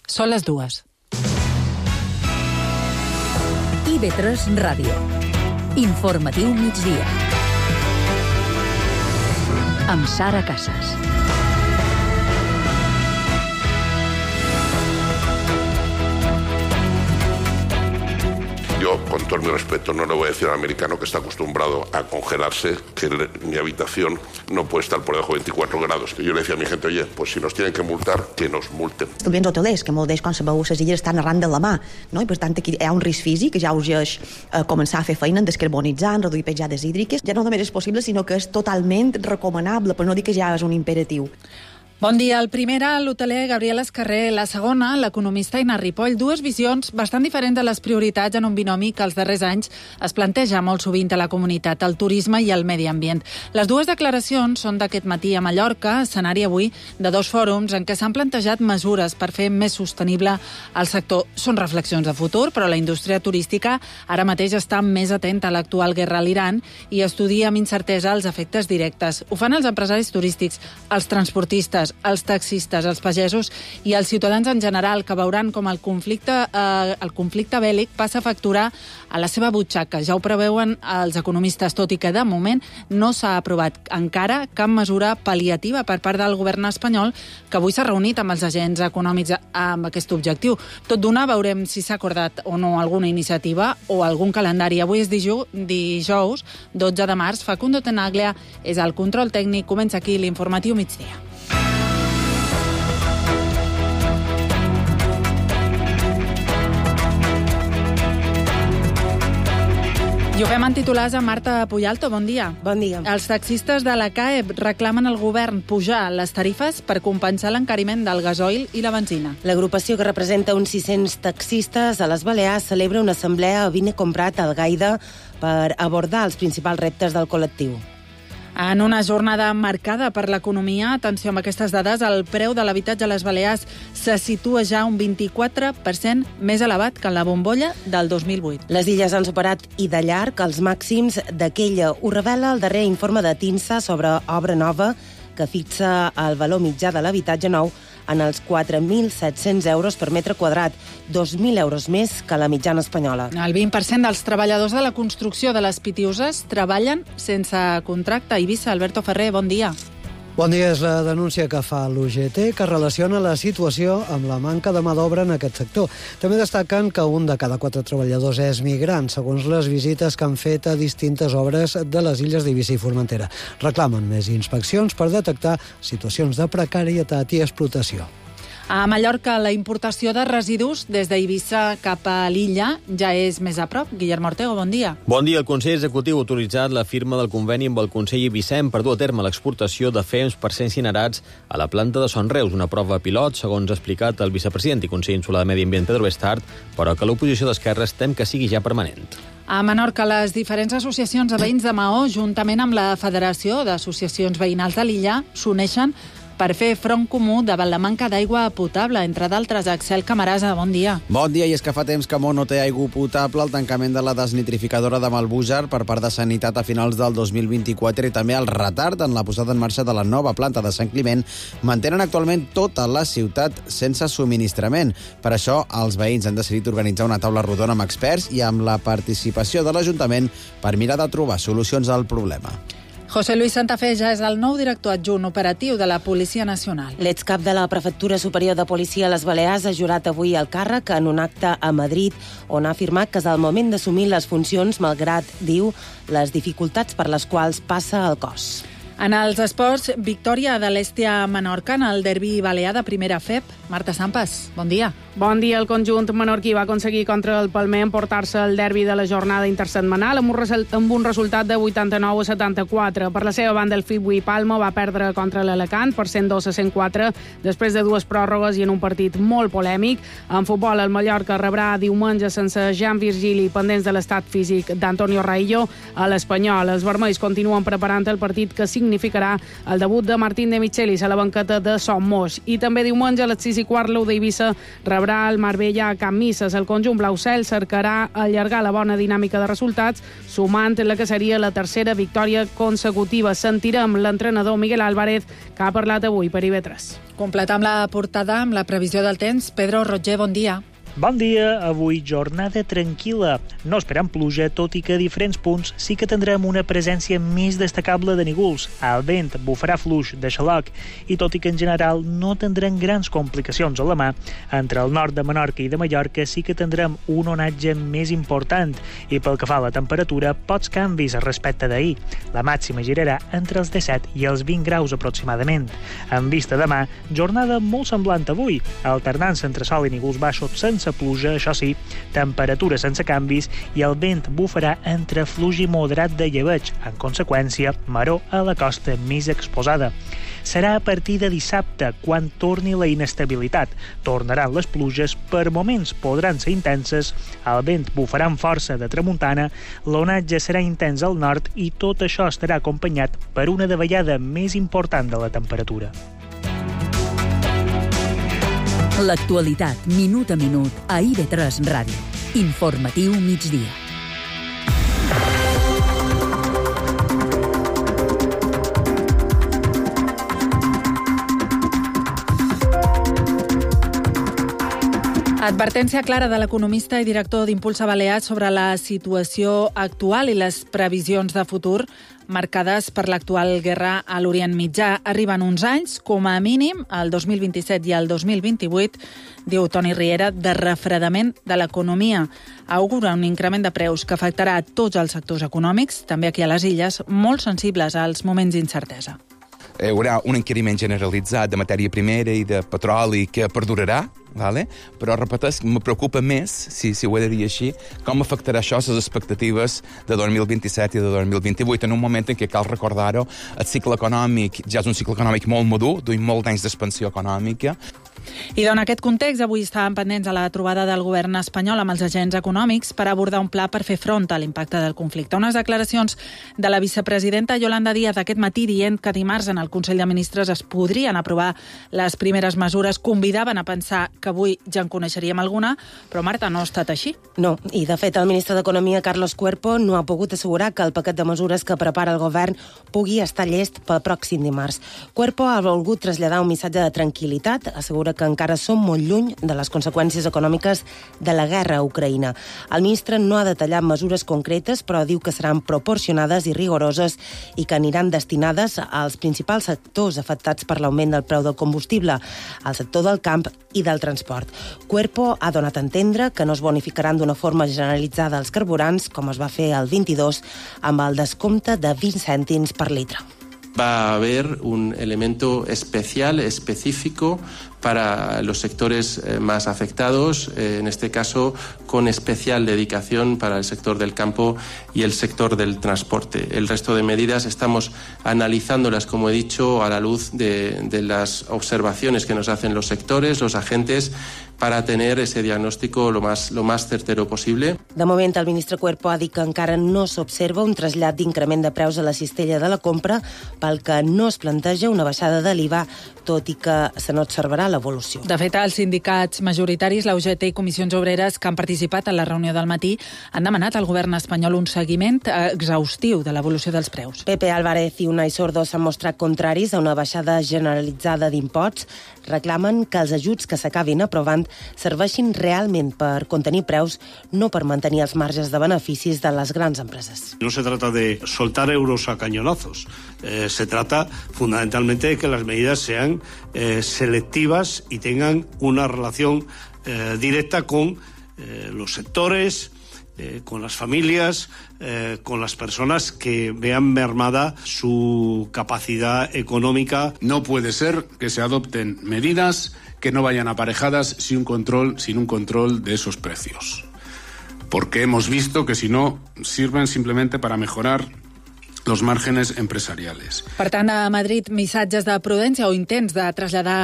Són les 2. IB3 Ràdio. Informatiu migdia. Amb Sara Casas. Yo, con todo mi respeto, no le voy a decir al americano que está acostumbrado a congelarse que mi habitación no puede estar por debajo de 24 grados. Que yo le decía a mi gente, oye, pues si nos tienen que multar, que nos multen. Estalviants hotelers, que molt d'ells, com sabeu, les illes estan arran de la mà, no? I per tant aquí hi ha un risc físic que ja urgeix començar a fer feina en descarbonitzar, en reduir petjades hídriques. Ja no només és possible, sinó que és totalment recomanable, per no dir que ja és un imperatiu. Bon dia. El primer era l'hoteler Gabriel Escarrer, la segona, l'economista Ina Ripoll. Dues visions bastant diferents de les prioritats en un binomi que els darrers anys es planteja molt sovint a la comunitat, el turisme i el medi ambient. Les dues declaracions són d'aquest matí a Mallorca, escenari avui de dos fòrums en què s'han plantejat mesures per fer més sostenible el sector. Són reflexions de futur, però la indústria turística ara mateix està més atenta a l'actual guerra a l'Iran i estudia amb incertesa els efectes directes. Ho fan els empresaris turístics, els transportistes, els taxistes, els pagesos i els ciutadans en general, que veuran com el conflicte bèl·lic passa a facturar a la seva butxaca. Ja ho preveuen els economistes, tot i que de moment no s'ha aprovat encara cap mesura pal·liativa per part del govern espanyol, que avui s'ha reunit amb els agents econòmics amb aquest objectiu. Tot d'una veurem si s'ha acordat o no alguna iniciativa o algun calendari. Avui és dijous 12 de març. Facundo Tenaglia és el control tècnic. Comença aquí l'informatiu migdia. I ho fem en titulars a Marta Puyalto. Bon dia. Bon dia. Els taxistes de la CAEB reclamen al govern pujar les tarifes per compensar l'encariment del gasoil i la benzina. L'agrupació, que representa uns 600 taxistes a les Balears, celebra una assemblea a Vine Comprat a Algaida per abordar els principals reptes del col·lectiu. En una jornada marcada per l'economia, atenció amb aquestes dades, el preu de l'habitatge a les Balears se situa ja un 24% més elevat que en la bombolla del 2008. Les illes han superat i de llarg els màxims d'aquella. Ho revela el darrer informe de TINSA sobre obra nova, que fixa el valor mitjà de l'habitatge nou en els 4.700 euros per metre quadrat, 2.000 euros més que la mitjana espanyola. El 20% dels treballadors de la construcció de les Pitiuses treballen sense contracte. A Eivissa, Alberto Ferrer, bon dia. Bon dia. És la denúncia que fa l'UGT, que relaciona la situació amb la manca de mà d'obra en aquest sector. També destaquen que un de cada 4 treballadors és migrant, segons les visites que han fet a distintes obres de les illes d'Eivissa i Formentera. Reclamen més inspeccions per detectar situacions de precarietat i explotació. A Mallorca, la importació de residus des d'Eivissa cap a l'illa ja és més a prop. Guillermo Ortego, bon dia. Bon dia. El Consell Executiu ha autoritzat la firma del conveni amb el Consell Eivissem per dur a terme l'exportació de fems per ser incinerats a la planta de Son Reus, una prova pilot, segons ha explicat el vicepresident i conseller insular de Medi Ambient, Pedro Bestart, però que l'oposició d'esquerres tem que sigui ja permanent. A Menorca, les diferents associacions de veïns de Maó, juntament amb la Federació d'Associacions Veïnals de l'illa, s'uneixen per fer front comú davant la manca d'aigua potable, entre d'altres. Axel Camarasa, bon dia. Bon dia, i és que fa temps que Maó no té aigua potable. El tancament de la desnitrificadora de Malbújar per part de Sanitat a finals del 2024 i també el retard en la posada en marxa de la nova planta de Sant Climent mantenen actualment tota la ciutat sense subministrament. Per això, els veïns han decidit organitzar una taula rodona amb experts i amb la participació de l'Ajuntament per mirar de trobar solucions al problema. José Luis Santafé ja és el nou director adjunt operatiu de la Policia Nacional. L'excap de la Prefectura Superior de Policia a les Balears ha jurat avui el càrrec en un acte a Madrid, on ha afirmat que és el moment d'assumir les funcions, malgrat, diu, les dificultats per les quals passa el cos. En els esports, victòria de l'Estia Menorca en el derbi balear de primera FEP. Marta Sampas, bon dia. Bon dia. El conjunt menorquí va aconseguir contra el Palmer emportar-se el derbi de la jornada intersetmanal amb un resultat de 89-74. Per la seva banda, el Fibui Palma va perdre contra l'Alacant per 102-104 després de dues pròrrogues i en un partit molt polèmic. En futbol, el Mallorca rebrà diumenge sense Jean Virgili, pendents de l'estat físic d'Antonio Raillo, a l'Espanyol. Els vermells continuen preparant el partit que 5 significarà el debut de Martín de Michelis a la banqueta de Somos. I també diumenge a les 6:15 l'U d'Eivissa rebrà el Marbella a Can Misses. El conjunt blau-cel cercarà allargar la bona dinàmica de resultats, sumant la que seria la tercera victòria consecutiva. Sentirem l'entrenador Miguel Álvarez, que ha parlat avui per IB3. Completam la portada amb la previsió del temps. Pedro Roger, bon dia. Bon dia, avui jornada tranquil·la. No esperem pluja, tot i que a diferents punts sí que tindrem una presència més destacable de nígols. El vent bufarà fluix de xaloc i tot i que en general no tindrem grans complicacions a la mà, entre el nord de Menorca i de Mallorca sí que tindrem un onatge més important i pel que fa a la temperatura, pocs canvis respecte d'ahir. La màxima girarà entre els 17 i els 20 graus aproximadament. En vista demà, jornada molt semblant avui, alternant-se entre sol i nígols baixos sense pluja, això sí, temperatures sense canvis i el vent bufarà entre fluix i moderat de llebeig, en conseqüència, maror a la costa més exposada. Serà a partir de dissabte quan torni la inestabilitat. Tornaran les pluges, per moments podran ser intenses, el vent bufarà amb força de tramuntana, l'onatge serà intens al nord i tot això estarà acompanyat per una davallada més important de la temperatura. L'actualitat, minut a minut, a IB3 Ràdio. Informatiu migdia. Advertència clara de l'economista i director d'Impulsa Balears sobre la situació actual i les previsions de futur marcades per l'actual guerra a l'Orient Mitjà. Arriben uns anys, com a mínim, el 2027 i el 2028, diu Toni Riera, de refredament de l'economia. Augura un increment de preus que afectarà a tots els sectors econòmics, també aquí a les illes, molt sensibles als moments d'incertesa. Hi haurà un encariment generalitzat de matèria primera i de petroli que perdurarà, vale? Però, repeteix, me preocupa més, si ho he de dir així, com afectarà això les expectatives de 2027 i de 2028, en un moment en què, cal recordar-ho, el cicle econòmic ja és un cicle econòmic molt madur, duim molt anys d'expansió econòmica. I en aquest context, avui estàvem pendents a la trobada del govern espanyol amb els agents econòmics per abordar un pla per fer front a l'impacte del conflicte. Unes declaracions de la vicepresidenta Yolanda Díaz aquest matí dient que dimarts en el Consell de Ministres es podrien aprovar les primeres mesures. Convidaven a pensar que avui ja en coneixeríem alguna, però Marta, no ha estat així. No, i de fet el ministre d'Economia, Carlos Cuerpo, no ha pogut assegurar que el paquet de mesures que prepara el govern pugui estar llest pel pròxim dimarts. Cuerpo ha volgut traslladar un missatge de tranquil·litat, assegura que encara som molt lluny de les conseqüències econòmiques de la guerra a Ucraïna. El ministre no ha detallat mesures concretes, però diu que seran proporcionades i rigoroses i que aniran destinades als principals sectors afectats per l'augment del preu del combustible, al sector del camp i del transport. Cuerpo ha donat a entendre que no es bonificaran d'una forma generalitzada els carburants, com es va fer el 22, amb el descompte de 20 cèntims per litre. Va a haber un elemento especial, específico, para los sectores más afectados, en este caso con especial dedicación para el sector del campo y el sector del transporte. El resto de medidas estamos analizándolas, como he dicho, a la luz de las observaciones que nos hacen los sectores, los agentes, para tener ese diagnóstico lo más certero possible. De moment, el ministre Cuerpo ha dit que encara no s'observa un trasllat d'increment de preus a la cistella de la compra, pel que no es planteja una baixada de l'IVA, tot i que se n'observarà l'evolució. De fet, els sindicats majoritaris, la UGT i Comissions Obreres, que han participat en la reunió del matí, han demanat al govern espanyol un seguiment exhaustiu de l'evolució dels preus. Pepe Álvarez i Unai Sordo s'han mostrat contraris a una baixada generalitzada d'imposts. Reclamen que els ajuts que s'acabin aprovant serveixin realment per contenir preus, no per mantenir els marges de beneficis de les grans empreses. No se trata de soltar euros a cañonazos. Se trata fundamentalmente de que las medidas sean selectivas y tengan una relación directa con los sectores, con las familias, con las personas que vean mermada su capacidad económica. No puede ser que se adopten medidas que no vayan aparejadas sin un control de esos precios. Porque hemos visto que si no, sirven simplemente para mejorar los márgenes empresariales. Per tant, a Madrid, missatges de prudència o intents de traslladar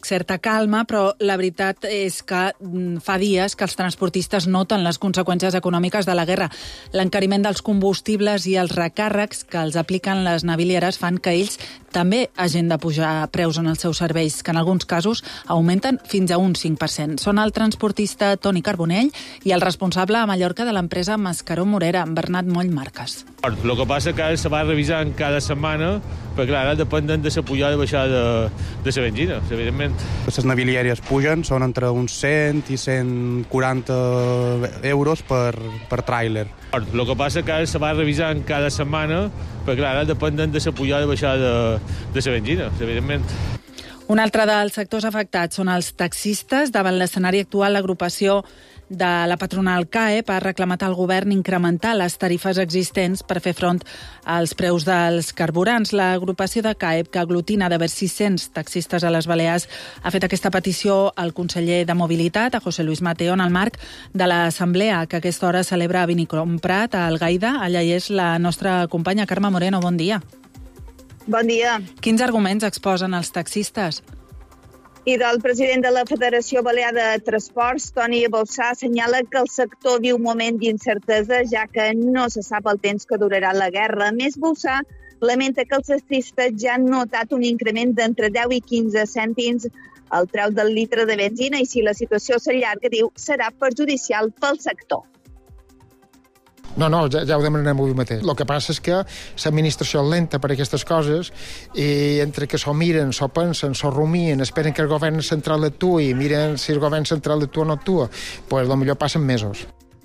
certa calma, però la veritat és que fa dies que els transportistes noten les conseqüències econòmiques de la guerra. L'encariment dels combustibles i els recàrrecs que els apliquen les navilieres fan que ells també hagin de pujar preus en els seus serveis, que en alguns casos augmenten fins a un 5%. Són el transportista Toni Carbonell i el responsable a Mallorca de l'empresa Mascaró Morera, Bernat Moll Marques. El que passa que se va revisant cada setmana, perquè clar, depenen de la pujada i baixada de la benzina, evidentment. Les navilieres pugen, són entre uns 100 i 140 euros per tràiler. El que passa que se va revisant cada setmana, perquè clar, depenen de la pujada i baixada de la benzina, evidentment. Un altre dels sectors afectats són els taxistes. Davant l'escenari actual, l'agrupació de la patronal CAEP ha reclamat al govern incrementar les tarifes existents per fer front als preus dels carburants. L'agrupació de CAEP, que aglutina d'haver 600 taxistes a les Balears, ha fet aquesta petició al conseller de Mobilitat, a José Luis Mateo, en el marc de l'assemblea que a aquesta hora celebra a Vinicromprat, a Algaida. Allà hi és la nostra companya Carme Moreno. Bon dia. Bon dia. Quins arguments exposen els taxistes? I del president de la Federació Balear de Transports, Toni Bauçà, assenyala que el sector viu un moment d'incertesa, ja que no se sap el temps que durarà la guerra. A més, Bauçà lamenta que els taxistes ja han notat un increment d'entre 10 i 15 cèntims al preu del litre de benzina i si la situació s'allarga, diu, serà perjudicial pel sector. No, ja ho demanarem avui mateix. El que passa és que l'administració és lenta per aquestes coses i entre que s'ho miren, s'ho pensen, s'ho rumien, esperen que el govern central actuï i miren si el govern central actua o no actua, doncs potser passen mesos.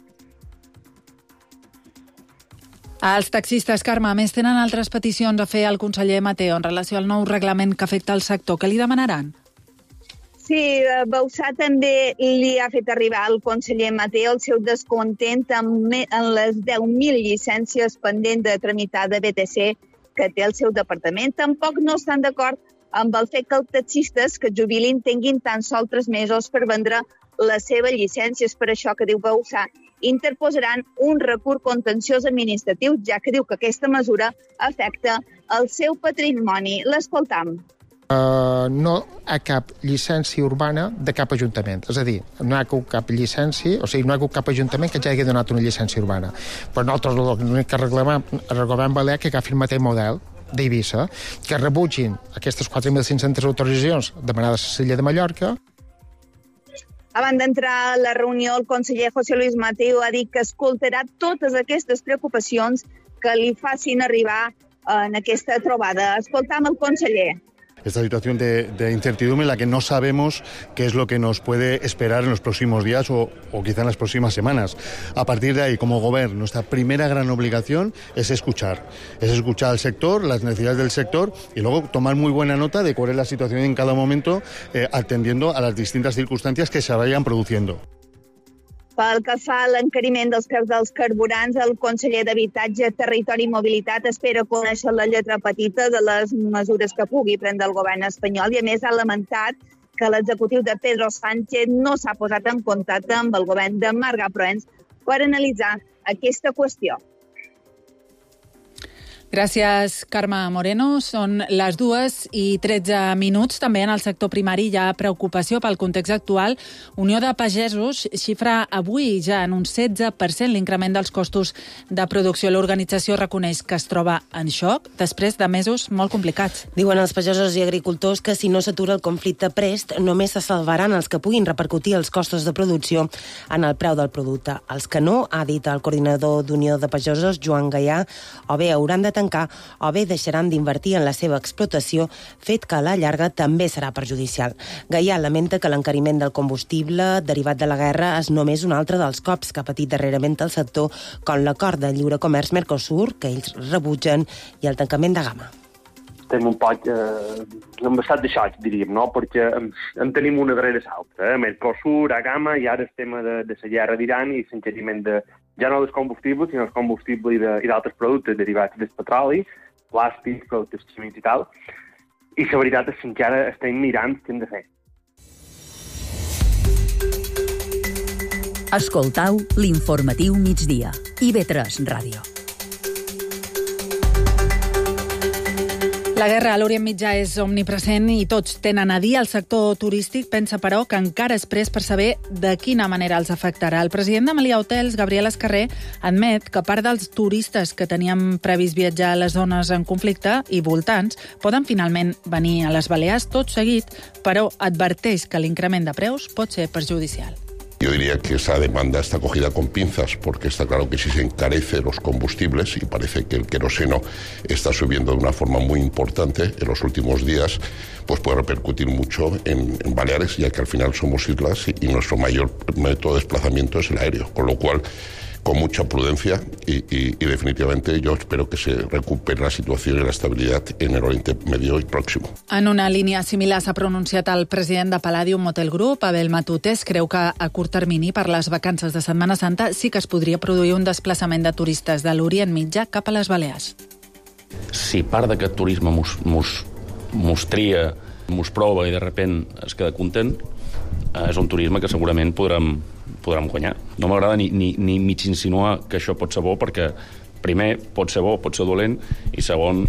Els taxistes, Carme, a més, tenen altres peticions a fer al conseller Mateo en relació al nou reglament que afecta el sector. Què li demanaran? Sí, Bauçà també li ha fet arribar al conseller Mateo el seu descontent en les 10.000 llicències pendents de tramitar de BTC que té el seu departament. Tampoc no estan d'acord amb el fet que els taxistes que jubilin tinguin tan sols 3 mesos per vendre les seves llicències. Per això que diu Bauçà, interposaran un recurs contenciós administratiu, ja que diu que aquesta mesura afecta el seu patrimoni. L'escoltam. No a cap llicència urbana de cap ajuntament. És a dir, no hi ha cap llicència, o sigui, no hi ha cap ajuntament que ja hagi donat una llicència urbana. Però nosaltres l'únic que reclamem al govern balear que agafi el mateix model d'Eivissa, que rebutgin aquestes 4.500 autoritzacions demanades a l'illa de Mallorca. Abans d'entrar a la reunió, el conseller José Luis Mateo ha dit que escoltarà totes aquestes preocupacions que li facin arribar en aquesta trobada. Escoltam el conseller. Esta situación de incertidumbre en la que no sabemos qué es lo que nos puede esperar en los próximos días o quizá en las próximas semanas. A partir de ahí, como gobierno, nuestra primera gran obligación es escuchar al sector, las necesidades del sector y luego tomar muy buena nota de cuál es la situación en cada momento, atendiendo a las distintas circunstancias que se vayan produciendo. Pel que fa a l'encariment dels preus dels carburants, el conseller d'Habitatge, Territori i Mobilitat espera conèixer la lletra petita de les mesures que pugui prendre el govern espanyol i, a més, ha lamentat que l'executiu de Pedro Sánchez no s'ha posat en contacte amb el govern de Marga Proens per analitzar aquesta qüestió. Gràcies, Carme Moreno. Són les 2:13. També en el sector primari hi ha preocupació pel context actual. Unió de Pagesos xifra avui ja en un 16% l'increment dels costos de producció. L'organització reconeix que es troba en xoc després de mesos molt complicats. Diuen els pagesos i agricultors que si no s'atura el conflicte prest, només se salvaran els que puguin repercutir els costos de producció en el preu del producte. Els que no, ha dit el coordinador d'Unió de Pagesos, Joan Gaià, o bé hauran de tancar o bé deixaran d'invertir en la seva explotació, fet que a la llarga també serà perjudicial. Gaià lamenta que l'encariment del combustible derivat de la guerra és només un altre dels cops que ha patit darrerament el sector, com l'acord de lliure comerç Mercosur, que ells rebutgen, i el tancament de gamma. Estem un poc en estat de xoc, diríem, no? Perquè en tenim una darrere l'altra. Mercosur, a gamma, i ara el tema de la guerra d'Iran i l'encariment ja no dels combustibles, sinó del combustible i d'altres productes derivats del petroli, plàstics, productes químics i tal. I la veritat és que encara estem mirant què hem de fer. Escoltau l'informatiu migdia. IB3 Ràdio. La guerra a l'Orient Mitjà és omnipresent i tots tenen a dir. El sector turístic pensa, però, que encara és pres per saber de quina manera els afectarà. El president de Meliá Hotels, Gabriel Escarré, admet que part dels turistes que teníem previst viatjar a les zones en conflicte i voltants poden finalment venir a les Balears tot seguit, però adverteix que l'increment de preus pot ser perjudicial. Yo diría que esa demanda está cogida con pinzas, porque está claro que si se encarecen los combustibles, y parece que el queroseno está subiendo de una forma muy importante en los últimos días, pues puede repercutir mucho en Baleares, ya que al final somos islas y nuestro mayor método de desplazamiento es el aéreo, con lo cual con mucha prudencia y definitivamente yo espero que se recupere la situación y la estabilidad en el Oriente Medio y Próximo. En una línia similar s'ha pronunciat el president de Palladium Hotel Group, Abel Matutes. Creu que a curt termini, per les vacances de Setmana Santa, sí que es podria produir un desplaçament de turistes de l'Orient Mitjà cap a les Balears. Si part d'aquest turisme mos tria, mos prova i de repent es queda content, és un turisme que segurament podrem guanyar. No m'agrada ni mig insinuar que això pot ser bo, perquè primer pot ser bo, pot ser dolent, i segon,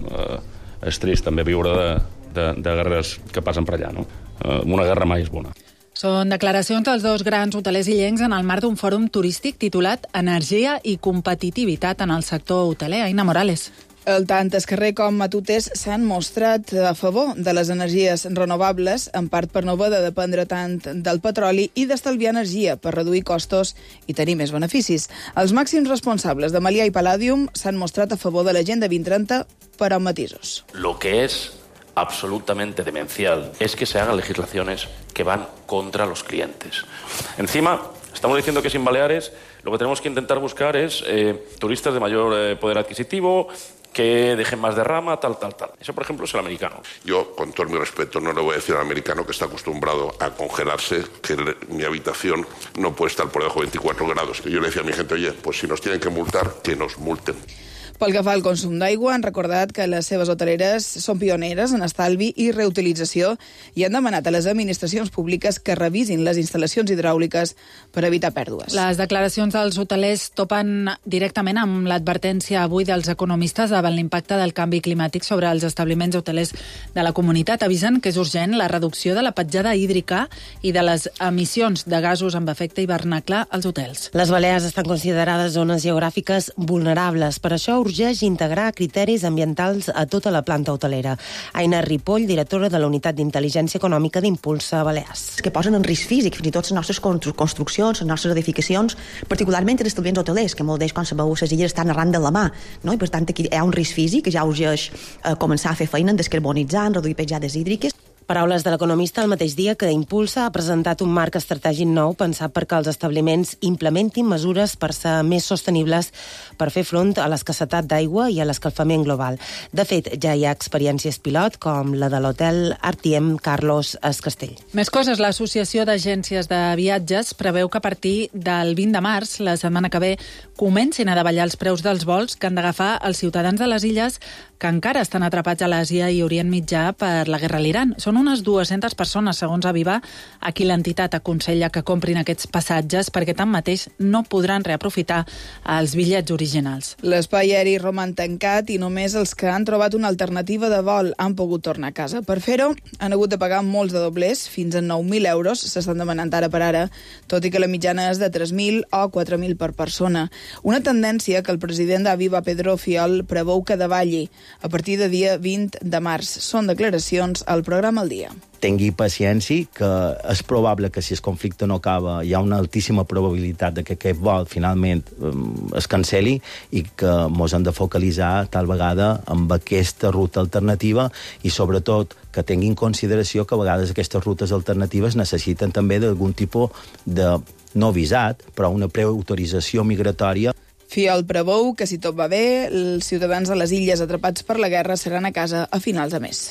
és trist també viure de guerres que passen per allà, no? Una guerra mai és bona. Són declaracions dels dos grans hotelers illencs en el marc d'un fòrum turístic titulat Energia i competitivitat en el sector hoteler. Aina Morales. Tant Escarré com Matutes s'han mostrat a favor de les energies renovables, en part per no haver de dependre tant del petroli i d'estalviar energia per reduir costos i tenir més beneficis. Els màxims responsables de Meliá i Palladium s'han mostrat a favor de l'Agenda 2030, però amb matisos. Lo que es absolutamente demencial es que se hagan legislaciones que van contra los clientes. Encima, estamos diciendo que sin Baleares lo que tenemos que intentar buscar es turistas de mayor poder adquisitivo, que dejen más de rama, tal. Eso, por ejemplo, es el americano. Yo, con todo mi respeto, no le voy a decir al americano que está acostumbrado a congelarse, que mi habitación no puede estar por debajo de 24 grados. Yo le decía a mi gente, oye, pues si nos tienen que multar, que nos multen. Pel que fa al consum d'aigua, han recordat que les seves hoteleres són pioneres en estalvi i reutilització i han demanat a les administracions públiques que revisin les instal·lacions hidràuliques per evitar pèrdues. Les declaracions dels hotelers topen directament amb l'advertència avui dels economistes davant l'impacte del canvi climàtic sobre els establiments hotelers de la comunitat. Avisen que és urgent la reducció de la petjada hídrica i de les emissions de gasos amb efecte hivernacle als hotels. Les Balears estan considerades zones geogràfiques vulnerables. Per això urgeix integrar criteris ambientals a tota la planta hotelera. Aina Ripoll, directora de la Unitat d'Intel·ligència Econòmica d'Impulsa Balears. Que posen en risc físic fins i tot les nostres construccions, les nostres edificacions, particularment els establiments hotelers, que molt d'ells, com sabeu, les illes estan arran de la mà, no? I per tant aquí hi ha un risc físic que ja urgeix començar a fer feina en descarbonitzar, en reduir petjades hídriques. Paraules de l'economista el mateix dia que Impulsa ha presentat un marc estratègic nou pensat perquè els establiments implementin mesures per ser més sostenibles per fer front a l'escassetat d'aigua i a l'escalfament global. De fet, ja hi ha experiències pilot com la de l'hotel Artiem Carlos Escastell. Més coses. L'Associació d'Agències de Viatges preveu que a partir del 20 de març, la setmana que ve, comencin a davallar els preus dels vols que han d'agafar els ciutadans de les illes que encara estan atrapats a l'Àsia i Orient Mitjà per la guerra a l'Iran. Són unes 200 persones, segons Aviva, a qui l'entitat aconsella que comprin aquests passatges perquè tanmateix no podran reaprofitar els bitllets originals. L'espai aeri roman tancat i només els que han trobat una alternativa de vol han pogut tornar a casa. Per fer-ho, han hagut de pagar molts de doblers, fins a 9.000 euros s'estan demanant ara per ara, tot i que la mitjana és de 3.000 o 4.000 per persona. Una tendència que el president d'Aviva, Pedro Fiol, preveu que davalli a partir de dia 20 de març. Són declaracions al programa El Dia. Tingui paciència, que és probable que si el conflicte no acaba hi ha una altíssima probabilitat de que aquest vol finalment es canceli i que ens hem de focalitzar tal vegada amb aquesta ruta alternativa i sobretot que tingui en consideració que a vegades aquestes rutes alternatives necessiten també d'algun tipus de no visat, però una preautorització migratòria. Fiol preveu que, si tot va bé, els ciutadans de les illes atrapats per la guerra seran a casa a finals de mes.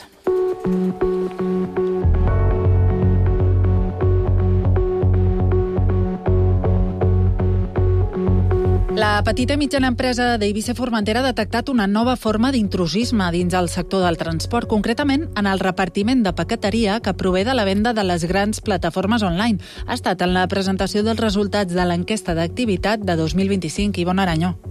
La petita i mitjana empresa d'Eivissa Formentera ha detectat una nova forma d'intrusisme dins el sector del transport, concretament en el repartiment de paqueteria que prové de la venda de les grans plataformes online. Ha estat en la presentació dels resultats de l'enquesta d'activitat de 2025. Ivonne Aranyó.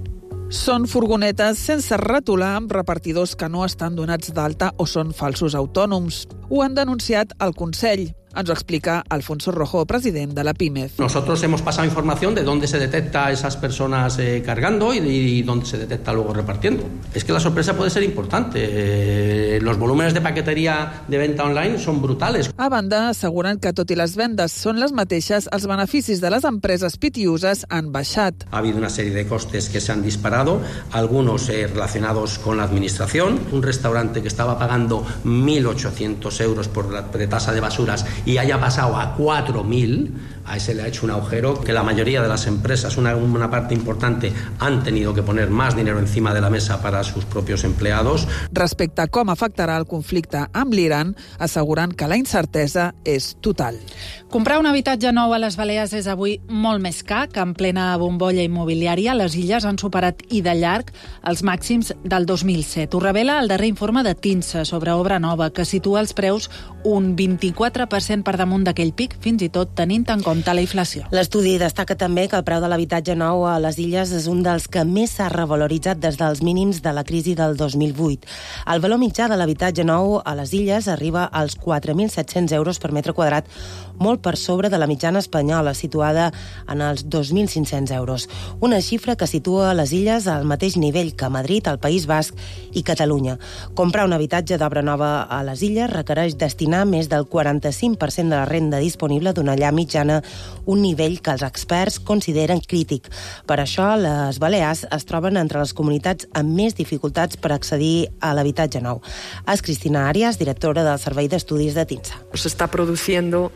Són furgonetes sense retolar amb repartidors que no estan donats d'alta o són falsos autònoms. Ho han denunciat al Consell. Ens ho explica Alfonso Rojo, president de la PIMEF. Nosotros hemos pasado información de dónde se detecta a esas personas cargando y dónde se detecta luego repartiendo. Es que la sorpresa puede ser importante. Los volúmenes de paquetería de venta online son brutales. A banda, asseguren que tot i les vendes són les mateixes, els beneficis de les empreses pitiuses han baixat. Ha habido una serie de costes que se han disparado, algunos relacionados con la administración. Un restaurante que estaba pagando 1.800 euros de tasa de basuras y haya pasado a 4.000, a ese le ha hecho un agujero que la mayoría de las empresas, una parte importante, han tenido que poner más dinero encima de la mesa para sus propios empleados. Respecte a com afectarà el conflicte amb l'Iran, asseguren que la incertesa és total. Comprar un habitatge nou a les Balears és avui molt més car que en plena bombolla immobiliària. Les illes han superat i de llarg els màxims del 2007. Ho revela el darrer informe de TINSA sobre obra nova, que situa els preus un 24% per damunt d'aquell pic, fins i tot tenint en compte la inflació. L'estudi destaca també que el preu de l'habitatge nou a les illes és un dels que més s'ha revaloritzat des dels mínims de la crisi del 2008. El valor mitjà de l'habitatge nou a les illes arriba als 4.700 euros per metre quadrat, molt per sobre de la mitjana espanyola, situada en els 2.500 euros. Una xifra que situa les illes al mateix nivell que Madrid, el País Basc i Catalunya. Comprar un habitatge d'obra nova a les illes requereix destinar més del 45% de la renda disponible d'una llar mitjana, un nivell que els experts consideren crític. Per això, les Balears es troben entre les comunitats amb més dificultats per accedir a l'habitatge nou. És Cristina Arias, directora del Servei d'Estudis de TINSA. Se está produciendo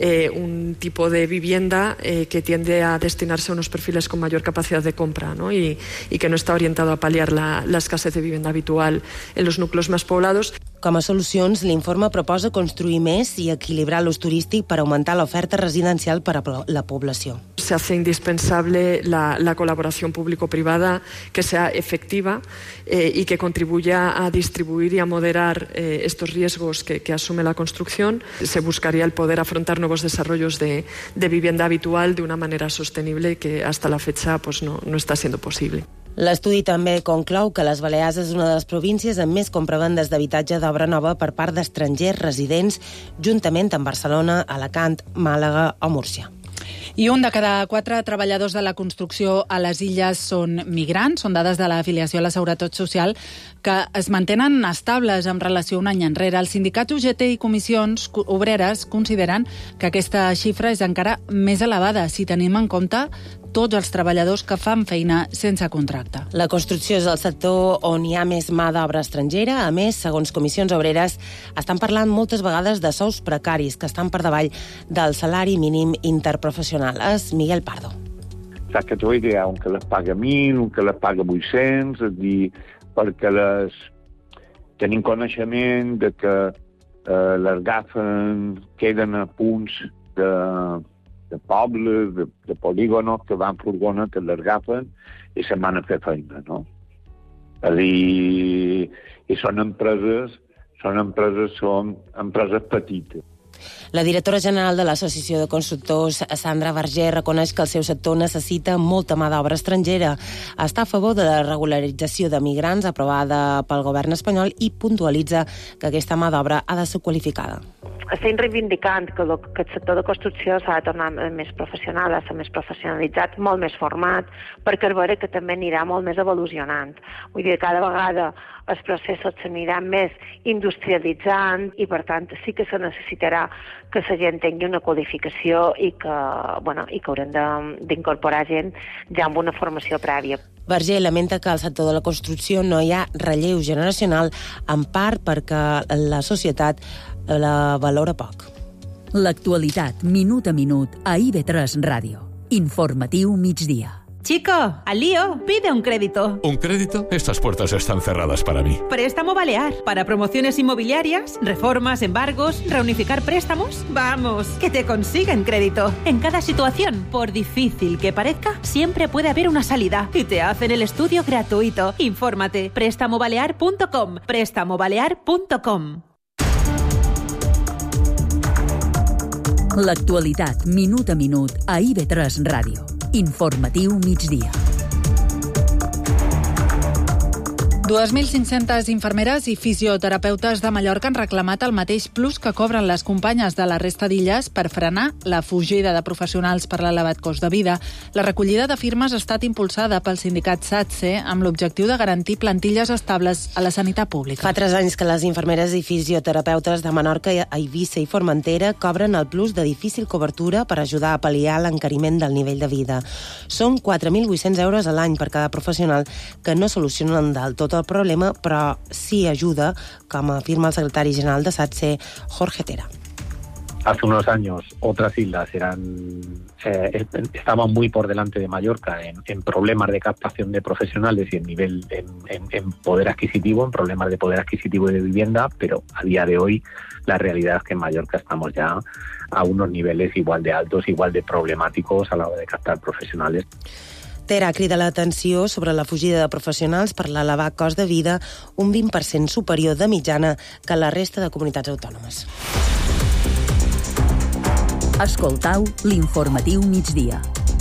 un tipo de vivienda que tiende a destinarse a unos perfiles con mayor capacidad de compra, ¿no? y que no está orientado a paliar la escasez de vivienda habitual en los núcleos más poblados. Com a solucions, l'informe proposa construir més i equilibrar l'ús turístic per augmentar l'oferta residencial per a la població. Se hace indispensable la colaboración público-privada que sea efectiva y que contribuya a distribuir y a moderar estos riesgos que asume la construcción. Se buscaría el poder afrontar nuevos desarrollos de vivienda habitual de una manera sostenible que hasta la fecha pues no está siendo posible. L'estudi també conclou que les Balears és una de les províncies amb més compravendes d'habitatge d'obra nova per part d'estrangers residents, juntament amb Barcelona, Alacant, Màlaga o Múrcia. I un de cada 4 treballadors de la construcció a les illes són migrants. Són dades de l'afiliació a la Seguretat Social que es mantenen estables en relació a un any enrere. Els sindicats UGT i comissions obreres consideren que aquesta xifra és encara més elevada si tenim en compte tots els treballadors que fan feina sense contracte. La construcció és el sector on hi ha més mà d'obra estrangera. A més, segons comissions obreres, estan parlant moltes vegades de sous precaris que estan per davall del salari mínim interprofessional. És Miguel Pardo. Saps que hi ha un que les paga 1.000, un que les paga 800, és a dir, perquè tenim coneixement de que les agafen, queden a punts de pobles, de polígonos, que van furgonetes, les agafen i se'n van a fer feina, no? És a dir, i són empreses petites. La directora general de l'Associació de Constructors, Sandra Verger, reconeix que el seu sector necessita molta mà d'obra estrangera. Està a favor de la regularització de migrants aprovada pel govern espanyol i puntualitza que aquesta mà d'obra ha de ser qualificada. Estem reivindicant que el sector de construcció s'ha de tornar més professional, ha de ser més professionalitzat, molt més format, perquè veure que també anirà molt més evolucionant. Vull dir, cada vegada els processos s'aniran més industrialitzant i, per tant, sí que se necessitarà que la gent tingui una qualificació i que haurem d'incorporar gent ja amb una formació prèvia. Verger lamenta que al sector de la construcció no hi ha relleu generacional, en part perquè la societat la valora poc. L'actualitat, minut a minut, a IB3 Ràdio. Informatiu migdia. Chico, al lío, pide un crédito. ¿Un crédito? Estas puertas están cerradas para mí. Préstamo Balear. Para promociones inmobiliarias, reformas, embargos, reunificar préstamos. Vamos, que te consiguen crédito. En cada situación, por difícil que parezca, siempre puede haber una salida. Y te hacen el estudio gratuito. Infórmate. Prestamobalear.com. Prestamobalear.com. L'actualitat, minut a minut, a IB3 Ràdio. Informatiu migdia. 2.500 infermeres i fisioterapeutes de Mallorca han reclamat el mateix plus que cobren les companyes de la resta d'illes per frenar la fugida de professionals per l'elevat cost de vida. La recollida de firmes ha estat impulsada pel sindicat SATSE amb l'objectiu de garantir plantilles estables a la sanitat pública. Fa 3 anys que les infermeres i fisioterapeutes de Menorca, Eivissa i Formentera cobren el plus de difícil cobertura per ajudar a pal·liar l'encariment del nivell de vida. Són 4.800 euros a l'any per cada professional que no solucionen del tot el problema, però sí ajuda, com afirma el secretari general de SATSE, Jorge Tera. Hace unos años otras islas estaban muy por delante de Mallorca en problemas de captación de profesionales y en poder adquisitivo, en problemas de poder adquisitivo y de vivienda, pero a día de hoy la realidad es que en Mallorca estamos ya a unos niveles igual de altos, igual de problemáticos a la hora de captar profesionales. Tera crida l'atenció sobre la fugida de professionals per l'elevat cost de vida, un 20% superior de mitjana que la resta de comunitats autònomes. Escoltau l'informatiu migdia.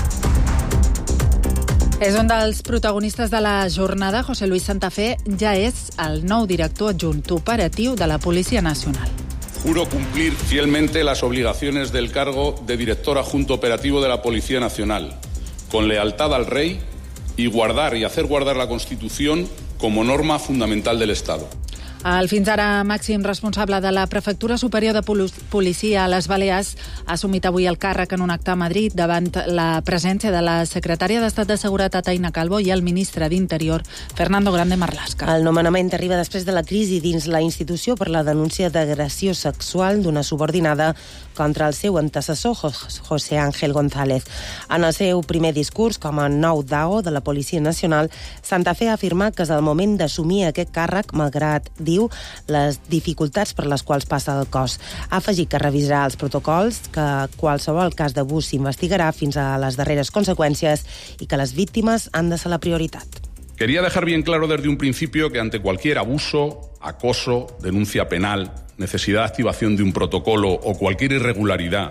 És un dels protagonistes de la jornada. José Luis Santafé ja és el nou director adjunt operatiu de la Policia Nacional. Juro cumplir fielmente las obligaciones del cargo de director adjunto operativo de la Policía Nacional, con lealtad al rey y guardar y hacer guardar la Constitución como norma fundamental del Estado. El fins ara màxim responsable de la Prefectura Superior de Policia a les Balears ha assumit avui el càrrec en un acte a Madrid davant la presència de la secretària d'Estat de Seguretat Aina Calvo i el ministre d'Interior Fernando Grande Marlaska. El nomenament arriba després de la crisi dins la institució per la denúncia d'agressió sexual d'una subordinada contra el seu antecessor, José Ángel González. En el seu primer discurs com a nou DAO de la Policia Nacional, Santafé ha afirmat que és el moment d'assumir aquest càrrec, malgrat, diu, les dificultats per les quals passa el cos. Ha afegit que revisarà els protocols, que qualsevol cas d'abús s'investigarà fins a les darreres conseqüències i que les víctimes han de ser la prioritat. Quería dejar bien claro desde un principio que ante cualquier abuso, acoso, denuncia penal, necesidad de activación de un protocolo o cualquier irregularidad,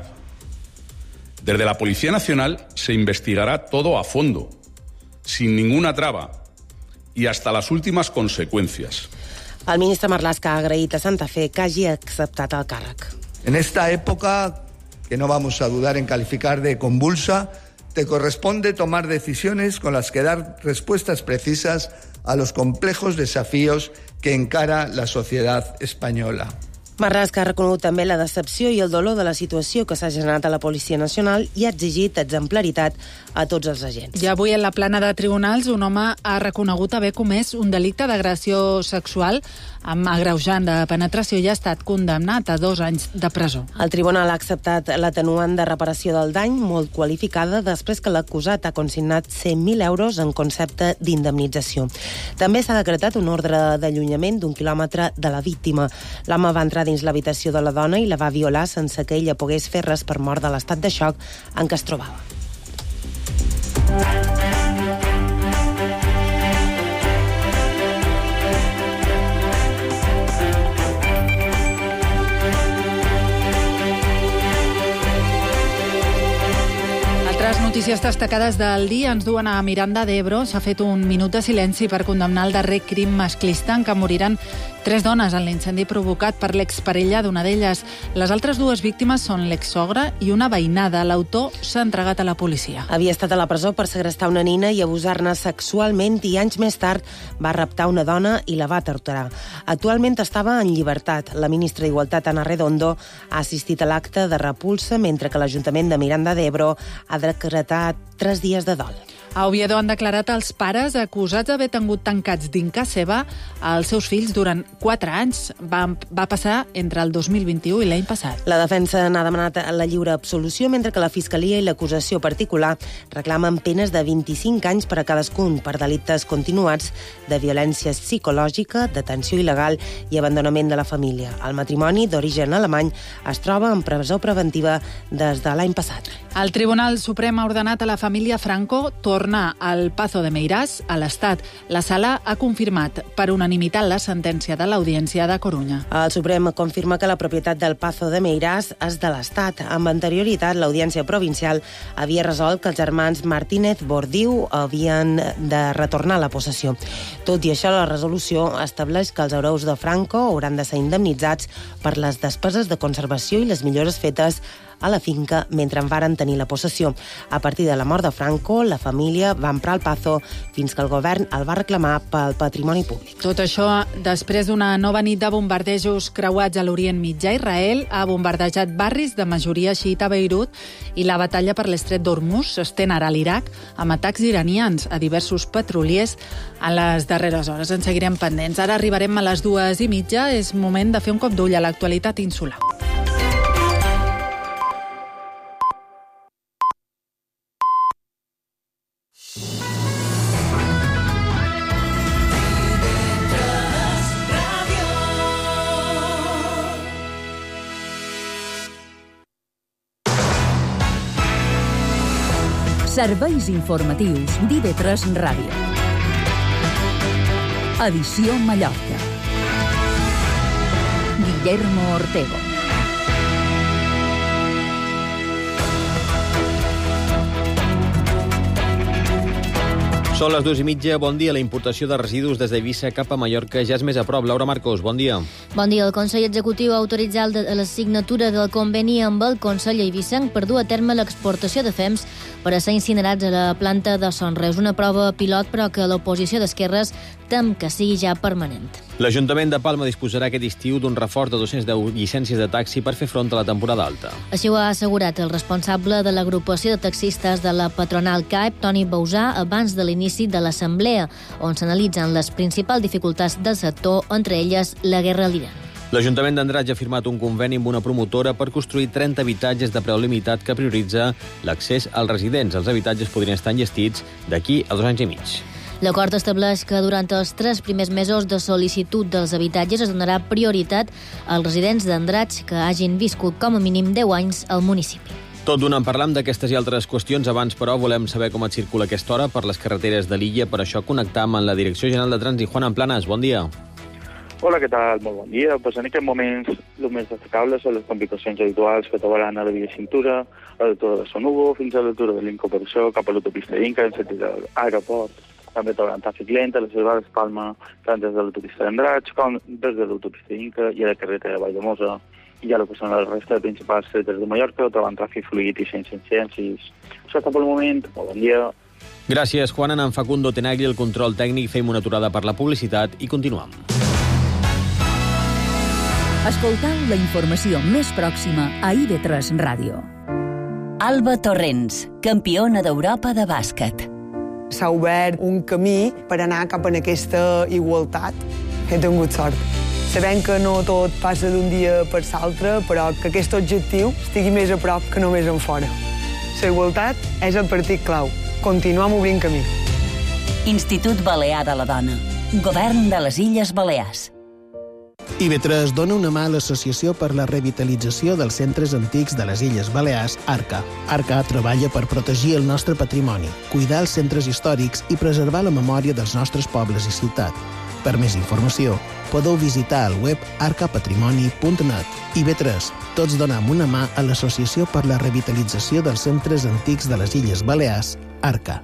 desde la Policía Nacional se investigará todo a fondo, sin ninguna traba y hasta las últimas consecuencias. El ministre Marlaska ha agraït a Santafé que hagi acceptat el càrrec. En esta época, que no vamos a dudar en calificar de convulsa, te corresponde tomar decisiones con las que dar respuestas precisas a los complejos desafíos que encara la sociedad española. Marlaska ha reconegut també la decepció i el dolor de la situació que s'ha generat a la Policia Nacional i ha exigit exemplaritat a tots els agents. I avui en la plana de tribunals un home ha reconegut haver comès un delicte d'agressió sexual amb agreujant de penetració i ha estat condemnat a 2 anys de presó. El tribunal ha acceptat l'atenuant de reparació del dany, molt qualificada, després que l'acusat ha consignat 100.000 euros en concepte d'indemnització. També s'ha decretat un ordre d'allunyament d'1 quilòmetre de la víctima. L'home va entrar dins l'habitació de la dona i la va violar sense que ella pogués fer res per mort de l'estat de xoc en què es trobava. Altres notícies destacades del dia ens duen a Miranda d'Ebro. S'ha fet un minut de silenci per condemnar el darrer crim masclista en què moriran 3 dones en l'incendi provocat per l'exparella d'una d'elles. Les altres 2 víctimes són l'exsogra i una veïnada. L'autor s'ha entregat a la policia. Havia estat a la presó per segrestar una nina i abusar-ne sexualment i anys més tard va raptar una dona i la va torturar. Actualment estava en llibertat. La ministra d'Igualtat, Ana Redondo, ha assistit a l'acte de repulsa mentre que l'Ajuntament de Miranda d'Ebro ha decretat 3 dies de dol. A Oviedo han declarat els pares acusats d'haver tingut tancats dins casa seva els seus fills durant 4 anys. Va passar entre el 2021 i l'any passat. La defensa n'ha demanat la lliure absolució, mentre que la Fiscalia i l'acusació particular reclamen penes de 25 anys per a cadascun per delictes continuats de violència psicològica, detenció il·legal i abandonament de la família. El matrimoni, d'origen alemany, es troba en presó preventiva des de l'any passat. El Tribunal Suprem ha ordenat a la família Franco tornar al Pazo de Meirás a l'Estat. La sala ha confirmat per unanimitat la sentència de l'Audiència de Corunya. El Suprem confirma que la propietat del Pazo de Meirás és de l'Estat. Amb anterioritat, l'Audiència Provincial havia resolt que els germans Martínez Bordiu havien de retornar la possessió. Tot i això, la resolució estableix que els hereus de Franco hauran de ser indemnitzats per les despeses de conservació i les millores fetes a la finca mentre en varen tenir la possessió. A partir de la mort de Franco, la família va emprar el Pazo fins que el govern el va reclamar pel patrimoni públic. Tot això després d'una nova nit de bombardejos creuats a l'Orient Mitjà. Israel ha bombardejat barris de majoria xiita a Beirut i la batalla per l'estret d'Hormuz s'estén ara a l'Iraq amb atacs iranians a diversos petroliers a les darreres hores. En seguirem pendents. Ara arribarem a les 2:30. És moment de fer un cop d'ull a l'actualitat insular. Serveis informatius d'IV3 Ràdio. Edició Mallorca. Guillermo Ortego. Són les 2:30, bon dia. La importació de residus des d'Eivissa cap a Mallorca ja és més a prop. Laura Marcos, bon dia. Bon dia. El Consell Executiu ha autoritzat la signatura del conveni amb el Consell Eivissenc per dur a terme l'exportació de fems per a ser incinerats a la planta de Son Reus. Una prova pilot, però que l'oposició d'esquerres tem que sigui ja permanent. L'Ajuntament de Palma disposarà aquest estiu d'un reforç de 210 llicències de taxi per fer front a la temporada alta. Així ho ha assegurat el responsable de l'agrupació de taxistes de la patronal CAEP, Toni Bausà, abans de l'inici de l'assemblea, on s'analitzen les principals dificultats del sector, entre elles la guerra a l'Iran. L'Ajuntament d'Andratx ha firmat un conveni amb una promotora per construir 30 habitatges de preu limitat que prioritza l'accés als residents. Els habitatges podrien estar enllestits d'aquí a 2 anys i mig. L'acord estableix que durant els 3 primers mesos de sol·licitud dels habitatges es donarà prioritat als residents d'Andratx que hagin viscut com a mínim 10 anys al municipi. Tot d'una en parlam d'aquestes i altres qüestions. Abans, però, volem saber com et circula aquesta hora per les carreteres de l'illa. Per això connectam amb la Direcció General de Trànsit. Juan Amplanas, bon dia. Hola, què tal? Molt bon dia. Pues en aquest moment el més destacable són les complicacions habituals que trobaran a la via Cintura, a l'altura de Son Hugo, fins a l'altura de l'Incooperació, cap a l'autopista d'Inca, en sentit de l'aeroport. També trobaran tràfic lent a les Cervades Palma, tant des de l'autopista d'Andratx com des de l'autopista d'Inca i a la carretera de Valldemosa. I ja el que són la resta de principals carreteres de Mallorca troben tràfic fluid i sense incidències. Això està pel moment. Molt bon dia. Gràcies, Juan. En Facundo Tenagli, el control tècnic. Fem una aturada per la publicitat i continuem. Escoltau la informació més pròxima a IB3 Ràdio. Alba Torrents, campiona d'Europa de bàsquet. S'ha obert un camí per anar cap a aquesta igualtat. He tingut sort. Sabem que no tot passa d'un dia per l'altre, però que aquest objectiu estigui més a prop que només en fora. La igualtat és el partit clau. Continuem obrint camí. Institut Balear de la Dona. Govern de les Illes Balears. IB3 dona una mà a l'Associació per la Revitalització dels Centres Antics de les Illes Balears, ARCA. ARCA treballa per protegir el nostre patrimoni, cuidar els centres històrics i preservar la memòria dels nostres pobles i ciutat. Per més informació, podeu visitar el web arcapatrimoni.net. IB3, tots donem una mà a l'Associació per la Revitalització dels Centres Antics de les Illes Balears, ARCA.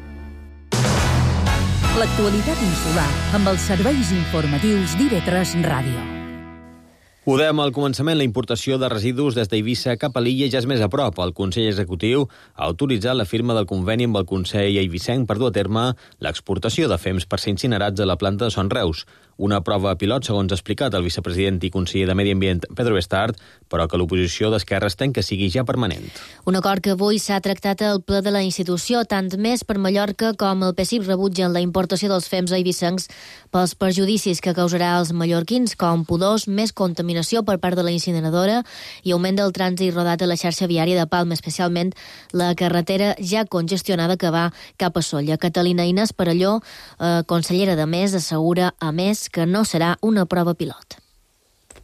L'actualitat insular amb els serveis informatius d'IV3 Ràdio. Ho dèiem al començament, la importació de residus des d'Eivissa cap a l'illa ja és més a prop. El Consell Executiu ha autoritzat la firma del conveni amb el Consell Eivissenc per dur a terme l'exportació de fems per ser incinerats a la planta de Son Reus. Una prova pilot, segons ha explicat el vicepresident i conseller de Medi Ambient, Pedro Bestard, però que l'oposició d'esquerres tem que sigui ja permanent. Un acord que avui s'ha tractat al ple de la institució, tant més per Mallorca com el PSIP rebutgen la importació dels fems eivissencs pels perjudicis que causarà als mallorquins, com pudors, més contaminació per part de la incineradora i augment del trànsit rodat a la xarxa viària de Palma, especialment la carretera ja congestionada que va cap a Sóller. Catalina Inés Parelló, consellera de Més, assegura, a més, que no serà una prova pilot.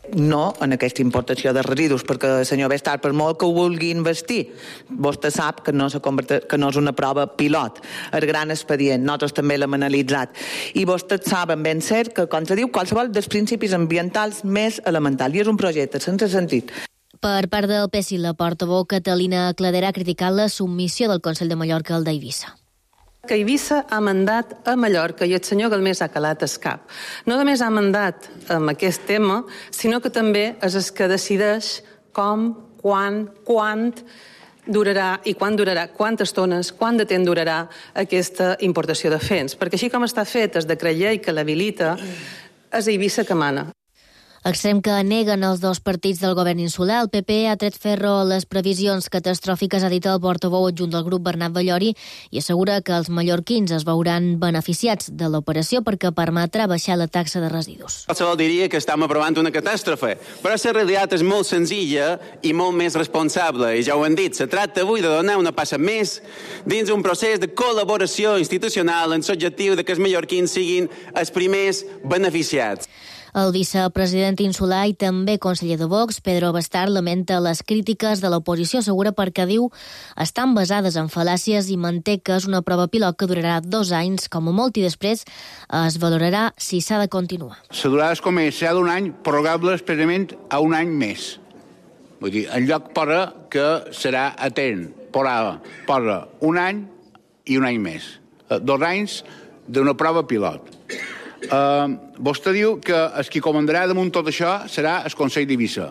no en aquesta importació de residus, perquè, senyor Bestar, per molt que ho vulgui investir, vostè sap que no és una prova pilot, el gran expedient, nosaltres també l'hem analitzat, i vostès saben ben cert que contradiu qualsevol dels principis ambientals més elementals, i és un projecte sense sentit. Per part del PSI, la portaveu Catalina Cladera ha criticat la submissió del Consell de Mallorca al d'Eivissa. Que Eivissa ha mandat a Mallorca i el senyor Galmés ha calat el cap. No només ha mandat amb aquest tema, sinó que també és el que decideix com, quan durarà i quan durarà, quantes tones, quant de temps durarà aquesta importació de fens. Perquè així com està fet el decret llei que l'habilita, és Eivissa que mana. Extrem que neguen els dos partits del govern insular. El PP ha tret ferro a les previsions catastròfiques, ha dit el portaveu adjunt del grup Bernat Ballori, i assegura que els mallorquins es veuran beneficiats de l'operació perquè permetrà baixar la taxa de residus. Qualsevol diria que estem aprovant una catàstrofe, però la realitat és molt senzilla i molt més responsable, i ja ho han dit, se tracta avui de donar una passa més dins un procés de col·laboració institucional en l'objectiu que els mallorquins siguin els primers beneficiats. El vicepresident insular i també conseller de Vox, Pedro Bastar, lamenta les crítiques de l'oposició, assegura perquè, diu, estan basades en fal·làcies i manté que és una prova pilot que durarà 2 anys, com a molt, i després es valorarà si s'ha de continuar. La durada és com serà d'1 any, prorrogable expressament a 1 any més. Vull dir, en lloc posa que serà etern, posa 1 any i 1 any més. 2 anys d'una prova pilot. Vostè diu que el qui comandarà damunt tot això serà el Consell d'Eivissa.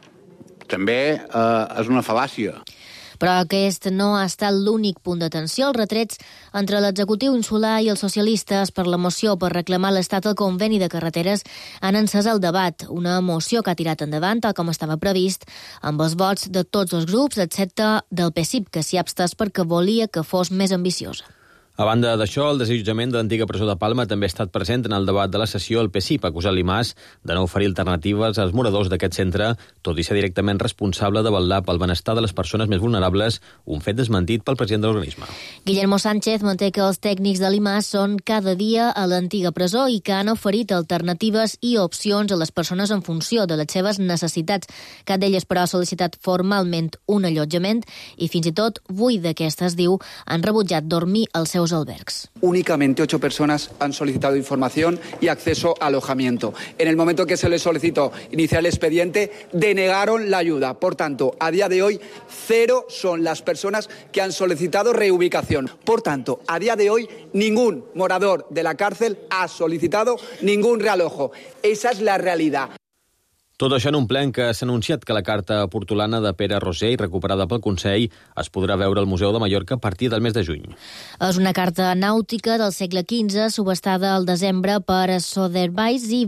També és una fal·làcia. Però aquest no ha estat l'únic punt d'atenció. Els retrets entre l'executiu insular i els socialistes per la moció per reclamar l'estat al conveni de carreteres han encès el debat. Una moció que ha tirat endavant, tal com estava previst, amb els vots de tots els grups, excepte del PSIP, que s'hi ha abstès perquè volia que fos més ambiciosa. A banda d'això, el desallotjament de l'antiga presó de Palma també ha estat present en el debat de la sessió. El PSIP ha acusat l'IMAS de no oferir alternatives als moradors d'aquest centre, tot i ser directament responsable de vetllar pel benestar de les persones més vulnerables, un fet desmentit pel president de l'organisme. Guillermo Sánchez manté que els tècnics de l'IMAS són cada dia a l'antiga presó i que han oferit alternatives i opcions a les persones en funció de les seves necessitats. Cap d'elles, però, ha sol·licitat formalment un allotjament i fins i tot 8 d'aquestes, diu, han rebutjat dormir als seus albergs. Únicamente 8 personas han solicitado información y acceso a alojamiento. En el momento que se les solicitó iniciar el expediente, denegaron la ayuda. Por tanto, a día de hoy, 0 son las personas que han solicitado reubicación. Por tanto, a día de hoy, ningún morador de la cárcel ha solicitado ningún realojo. Esa es la realidad. Tot això en un ple en què s'ha anunciat que la carta portolana de Pere Roser, recuperada pel Consell, es podrà veure al Museu de Mallorca a partir del mes de juny. És una carta nàutica del segle XV, subestada al desembre per Sotheby's i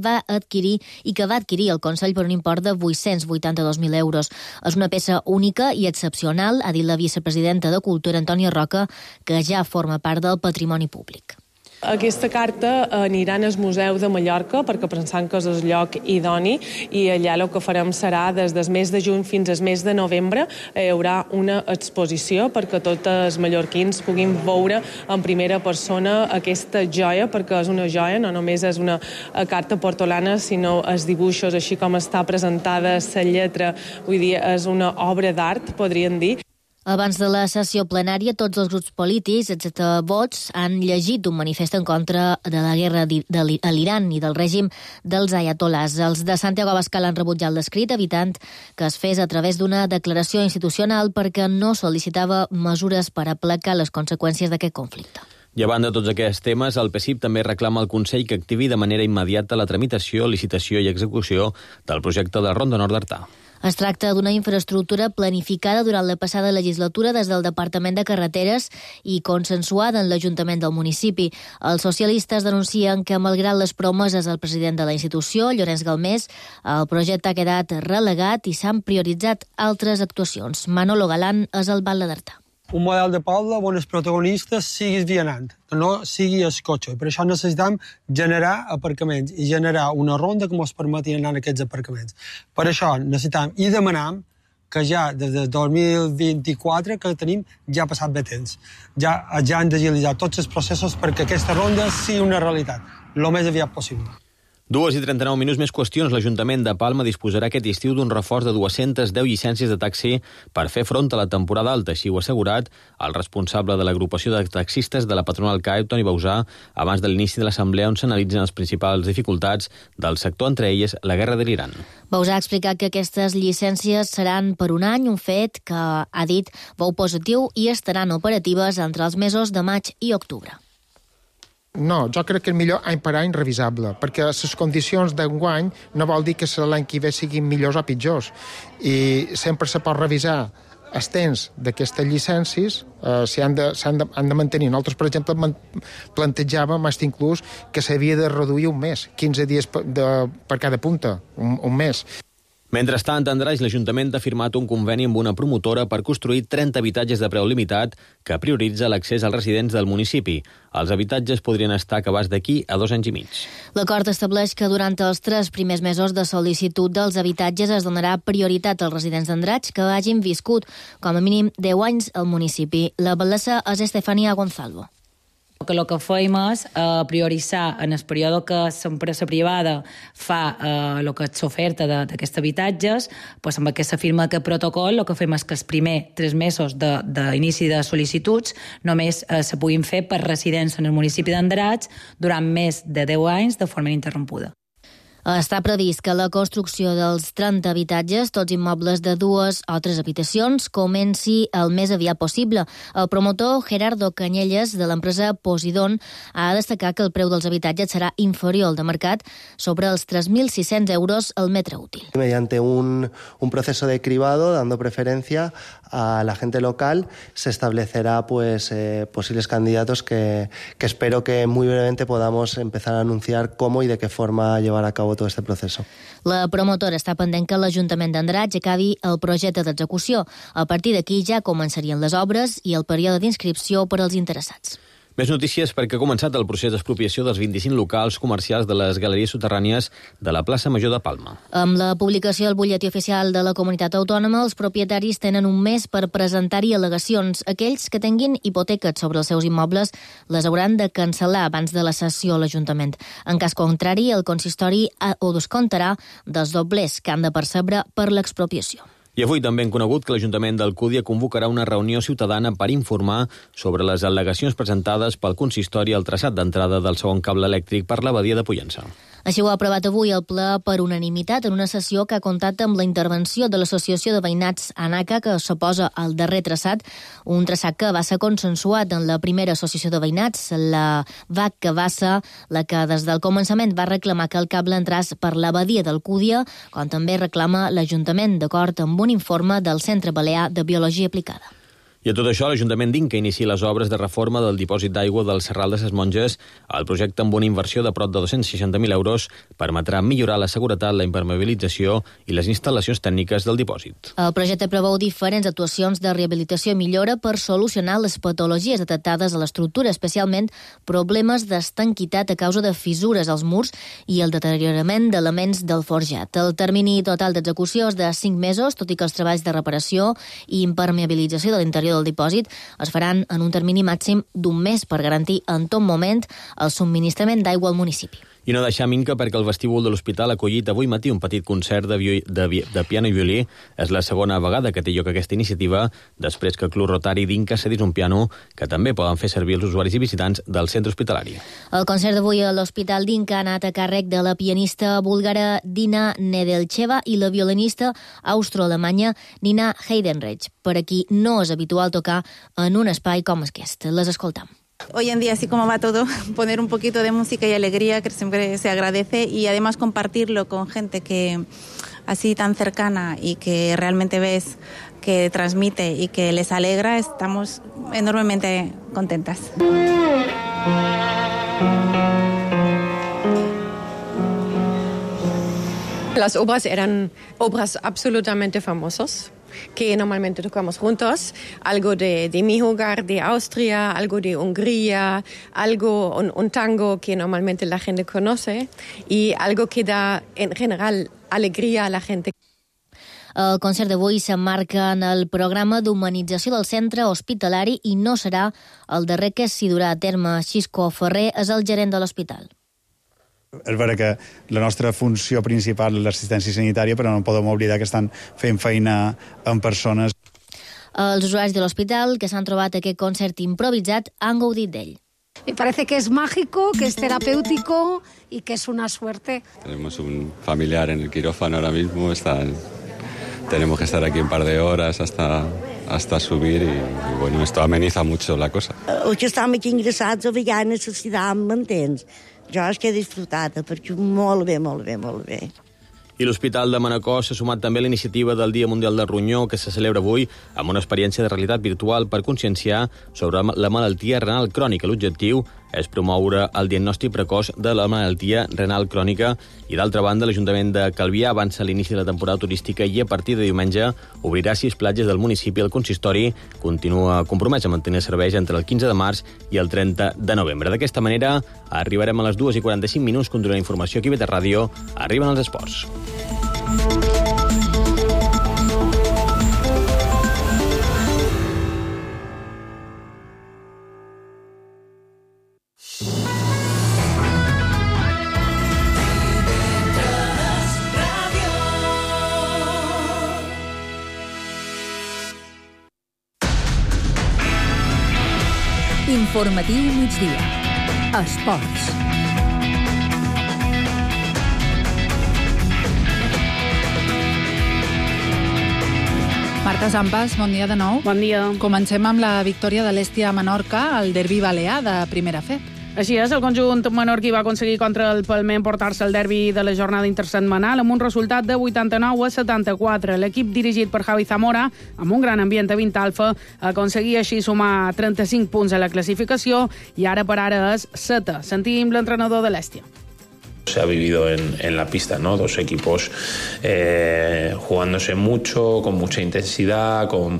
que va adquirir el Consell per un import de 882.000 euros. És una peça única i excepcional, ha dit la vicepresidenta de Cultura, Antònia Roca, que ja forma part del patrimoni públic. Aquesta carta anirà al Museu de Mallorca perquè pensant que és el lloc idoni i allà el que farem serà des del mes de juny fins al mes de novembre hi haurà una exposició perquè tots els mallorquins puguin veure en primera persona aquesta joia, perquè és una joia, no només és una carta portolana sinó els dibuixos, així com està presentada la lletra, vull dir, és una obra d'art, podríem dir. Abans de la sessió plenària, tots els grups polítics, excepte Vox, han llegit un manifest en contra de la guerra a l'Iran i del règim dels ayatolás. Els de Santiago Abascal han rebutjat l'escrit, evitant que es fes a través d'una declaració institucional perquè no sol·licitava mesures per aplacar les conseqüències d'aquest conflicte. I a banda de tots aquests temes, el PSIP també reclama al Consell que activi de manera immediata la tramitació, licitació i execució del projecte de Ronda Nord d'Artà. Es tracta d'una infraestructura planificada durant la passada legislatura des del Departament de Carreteres i consensuada en l'Ajuntament del municipi. Els socialistes denuncien que, malgrat les promeses del president de la institució, Llorenç Galmés, el projecte ha quedat relegat i s'han prioritzat altres actuacions. Manolo Galán és el batlle d'Artà. Un model de poble on els protagonistes siguis vianant, que no sigui el cotxe. Per això necessitem generar aparcaments i generar una ronda que ens permeti anar en aquests aparcaments. Per això necessitem i demanem que ja des del 2024 que tenim ja ha passat bé temps. Ja han d'agilitzar tots els processos perquè aquesta ronda sigui una realitat, el més aviat possible. 2:39 més qüestions. L'Ajuntament de Palma disposarà aquest estiu d'un reforç de 210 llicències de taxi per fer front a la temporada alta. Així ho ha assegurat el responsable de l'agrupació de taxistes de la patronal CAE, Toni Bausà, abans de l'inici de l'assemblea on s'analitzen les principals dificultats del sector, entre elles la guerra de l'Iran. Bausà ha explicat que aquestes llicències seran per un any, un fet que, ha dit, veu positiu i estaran operatives entre els mesos de maig i octubre. No, jo crec que és millor any per any revisable, perquè les condicions d'enguany no vol dir que l'any que ve siguin millors o pitjors. I sempre se pot revisar els temps d'aquestes llicències, si han de mantenir. Nosaltres, per exemple, plantejàvem inclús que s'havia de reduir un mes, 15 dies per cada punta, un mes. Mentrestant, a Andratx, l'Ajuntament ha firmat un conveni amb una promotora per construir 30 habitatges de preu limitat que prioritza l'accés als residents del municipi. Els habitatges podrien estar acabats d'aquí a 2 anys i mig. L'acord estableix que durant els 3 primers mesos de sol·licitud dels habitatges es donarà prioritat als residents d'Andratx que hagin viscut com a mínim 10 anys al municipi. La batllessa és Estefania Gonzalvo. Que el que fem és prioritzar en el període que l'empresa privada fa el que és l'oferta d'aquests habitatges, doncs amb aquesta firma d'aquest protocol el que fem és que els primers 3 mesos d'inici de sol·licituds només se puguin fer per residents en el municipi d'Andratx durant més de 10 anys de forma ininterrompuda. Està previst que la construcció dels 30 habitatges, tots immobles de 2 o 3 habitacions, comenci el més aviat possible. El promotor Gerardo Cañellas, de l'empresa Posidón, ha destacat que el preu dels habitatges serà inferior al de mercat, sobre els 3.600 euros al metre útil. Mediante un proceso de cribado, dando preferencia a la gente local, se establecerá posibles candidatos que espero que muy brevemente podamos empezar a anunciar cómo y de qué forma llevar a cabo todo este proceso. La promotora està pendent que l'Ajuntament d'Andratx acabi el projecte d'execució. A partir d'aquí ja començarien les obres i el període d'inscripció per als interessats. Més notícies perquè ha començat el procés d'expropiació dels 25 locals comercials de les galeries soterrànies de la plaça Major de Palma. Amb la publicació al butlletí oficial de la comunitat autònoma, els propietaris tenen un mes per presentar-hi al·legacions. Aquells que tinguin hipoteques sobre els seus immobles les hauran de cancel·lar abans de la cessió a l'Ajuntament. En cas contrari, el consistori ho descomptarà dels doblers que han de percebre per l'expropiació. I avui també hem conegut que l'Ajuntament d'Alcúdia convocarà una reunió ciutadana per informar sobre les al·legacions presentades pel consistori al traçat d'entrada del segon cable elèctric per la badia de Pollença. Així ho ha aprovat avui el ple per unanimitat en una sessió que ha comptat amb la intervenció de l'Associació de Veïnats ANACA, que s'oposa al darrer traçat, un traçat que va ser consensuat en la primera associació de veïnats, la VAC, que va ser la que des del començament va reclamar que el cable entràs per la badia d'Alcúdia, com també reclama l'Ajuntament, d'acord amb un informe del Centre Balear de Biologia Aplicada. I a tot això, l'Ajuntament d'Inca inicia les obres de reforma del dipòsit d'aigua del Serral de ses Monges. El projecte, amb una inversió de prop de 260.000 euros, permetrà millorar la seguretat, la impermeabilització i les instal·lacions tècniques del dipòsit. El projecte preveu diferents actuacions de rehabilitació i millora per solucionar les patologies detectades a l'estructura, especialment problemes d'estanquitat a causa de fissures als murs i el deteriorament d'elements del forjat. El termini total d'execució és de 5 mesos, tot i que els treballs de reparació i impermeabilització de l'interior del dipòsit es faran en un termini màxim d'un mes per garantir en tot moment el subministrament d'aigua al municipi. I no deixar Inca perquè el vestíbul de l'hospital ha acollit avui matí un petit concert de piano i violí. És la segona vegada que té lloc aquesta iniciativa, després que el Club Rotari d'Inca cedís un piano que també poden fer servir els usuaris i visitants del centre hospitalari. El concert d'avui a l'Hospital d'Inca ha anat a càrrec de la pianista búlgara Dina Nedelcheva i la violinista austro-alemanya Nina Heidenreich, per a qui no és habitual tocar en un espai com aquest. Les escoltam. Hoy en día, así como va todo, poner un poquito de música y alegría, que siempre se agradece, y además compartirlo con gente que así tan cercana y que realmente ves que transmite y que les alegra, estamos enormemente contentas. Las obras eran obras absolutamente famosas, que normalmente tocamos juntos, algo de mi hogar, de Austria, algo de Hungría, algo, un tango que normalmente la gente conoce y algo que da en general alegría a la gente. El concert d'avui s'emmarca en el programa d'humanització del centre hospitalari i no serà el darrer que s'hi durà a terme. Xisco Ferrer és el gerent de l'hospital. És vera que la nostra funció principal és l'assistència sanitària, però no podem oblidar que estan fent feina amb persones. Els usuaris de l'hospital que s'han trobat aquest concert improvisat han gaudit d'ell. Me parece que es mágico, que es terapéutico y que es una suerte. Tenemos un familiar en el quirófano ahora mismo, tenemos que estar aquí un par de horas hasta subir y bueno, esto ameniza mucho la cosa. Els que estem aquí ingressats a vegades necessitem, m'entens? Jo és que he disfrutat, perquè molt bé. I l'Hospital de Manacor s'ha sumat també a la iniciativa del Dia Mundial del Ronyó, que se celebra avui amb una experiència de realitat virtual per conscienciar sobre la malaltia renal crònica. L'objectiu és promoure el diagnòstic precoç de la malaltia renal crònica i, d'altra banda, l'Ajuntament de Calvià avança a l'inici de la temporada turística i a partir de diumenge obrirà 6 platges del municipi. El consistori continua compromès a mantenir serveis entre el 15 de març i el 30 de novembre. D'aquesta manera, arribarem a les 2:45, continuant la informació aquí a Beta Ràdio. Arriben els esports. Informatiu migdia. Esports. Marta Zampas, bon dia de nou. Bon dia. Comencem amb la victòria de l'Hèstia a Menorca, al derbi balear de primera fe. Així és, el conjunt menorquí va aconseguir contra el Palmer portar-se el derbi de la jornada intersetmanal amb un resultat de 89-74. L'equip dirigit per Javi Zamora, amb un gran ambient a 20 alfa, aconseguia així sumar 35 punts a la classificació i ara per ara és 7. Sentim l'entrenador de l'Hèstia. Se ha vivido en la pista, ¿no? Dos equipos jugándose mucho, con mucha intensidad, con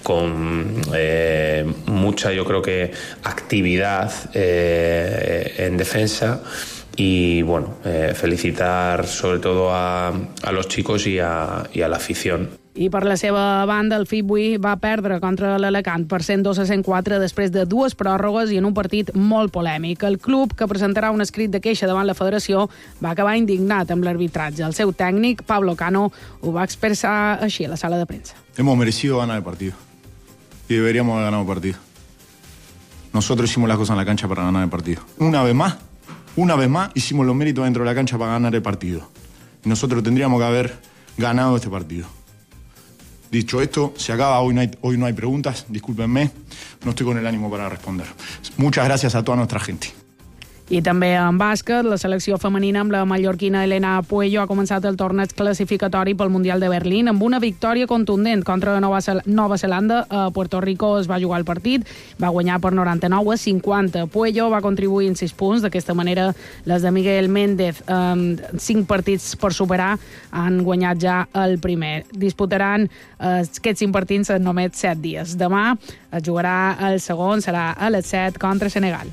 mucha, yo creo que, actividad en defensa. Y bueno, felicitar sobre todo a los chicos y a la afición. I per la seva banda, el FIBUI va perdre contra l'Alacant per 102-104 després de 2 pròrrogues i en un partit molt polèmic. El club, que presentarà un escrit de queixa davant la federació, va acabar indignat amb l'arbitratge. El seu tècnic, Pablo Cano, ho va expressar així a la sala de premsa. Hemos merecido ganar el partido y deberíamos haber ganado el partido. Nosotros hicimos las cosas en la cancha para ganar el partido. Una vez más hicimos los méritos dentro de la cancha para ganar el partido. Y nosotros tendríamos que haber ganado este partido. Dicho esto, se acaba, hoy no hay preguntas, discúlpenme, no estoy con el ánimo para responder. Muchas gracias a toda nuestra gente. I també en bàsquet, la selecció femenina amb la mallorquina Elena Puello ha començat el torneig classificatori pel Mundial de Berlín amb una victòria contundent contra Nova Zelanda. A Puerto Rico es va jugar el partit, va guanyar per 99-50. Puello va contribuir en 6 punts. D'aquesta manera, les de Miguel Méndez, 5 partits per superar, han guanyat ja el primer. Disputaran aquests 5 partits en només 7 dies. Demà es jugarà el segon, serà a les 7 contra Senegal.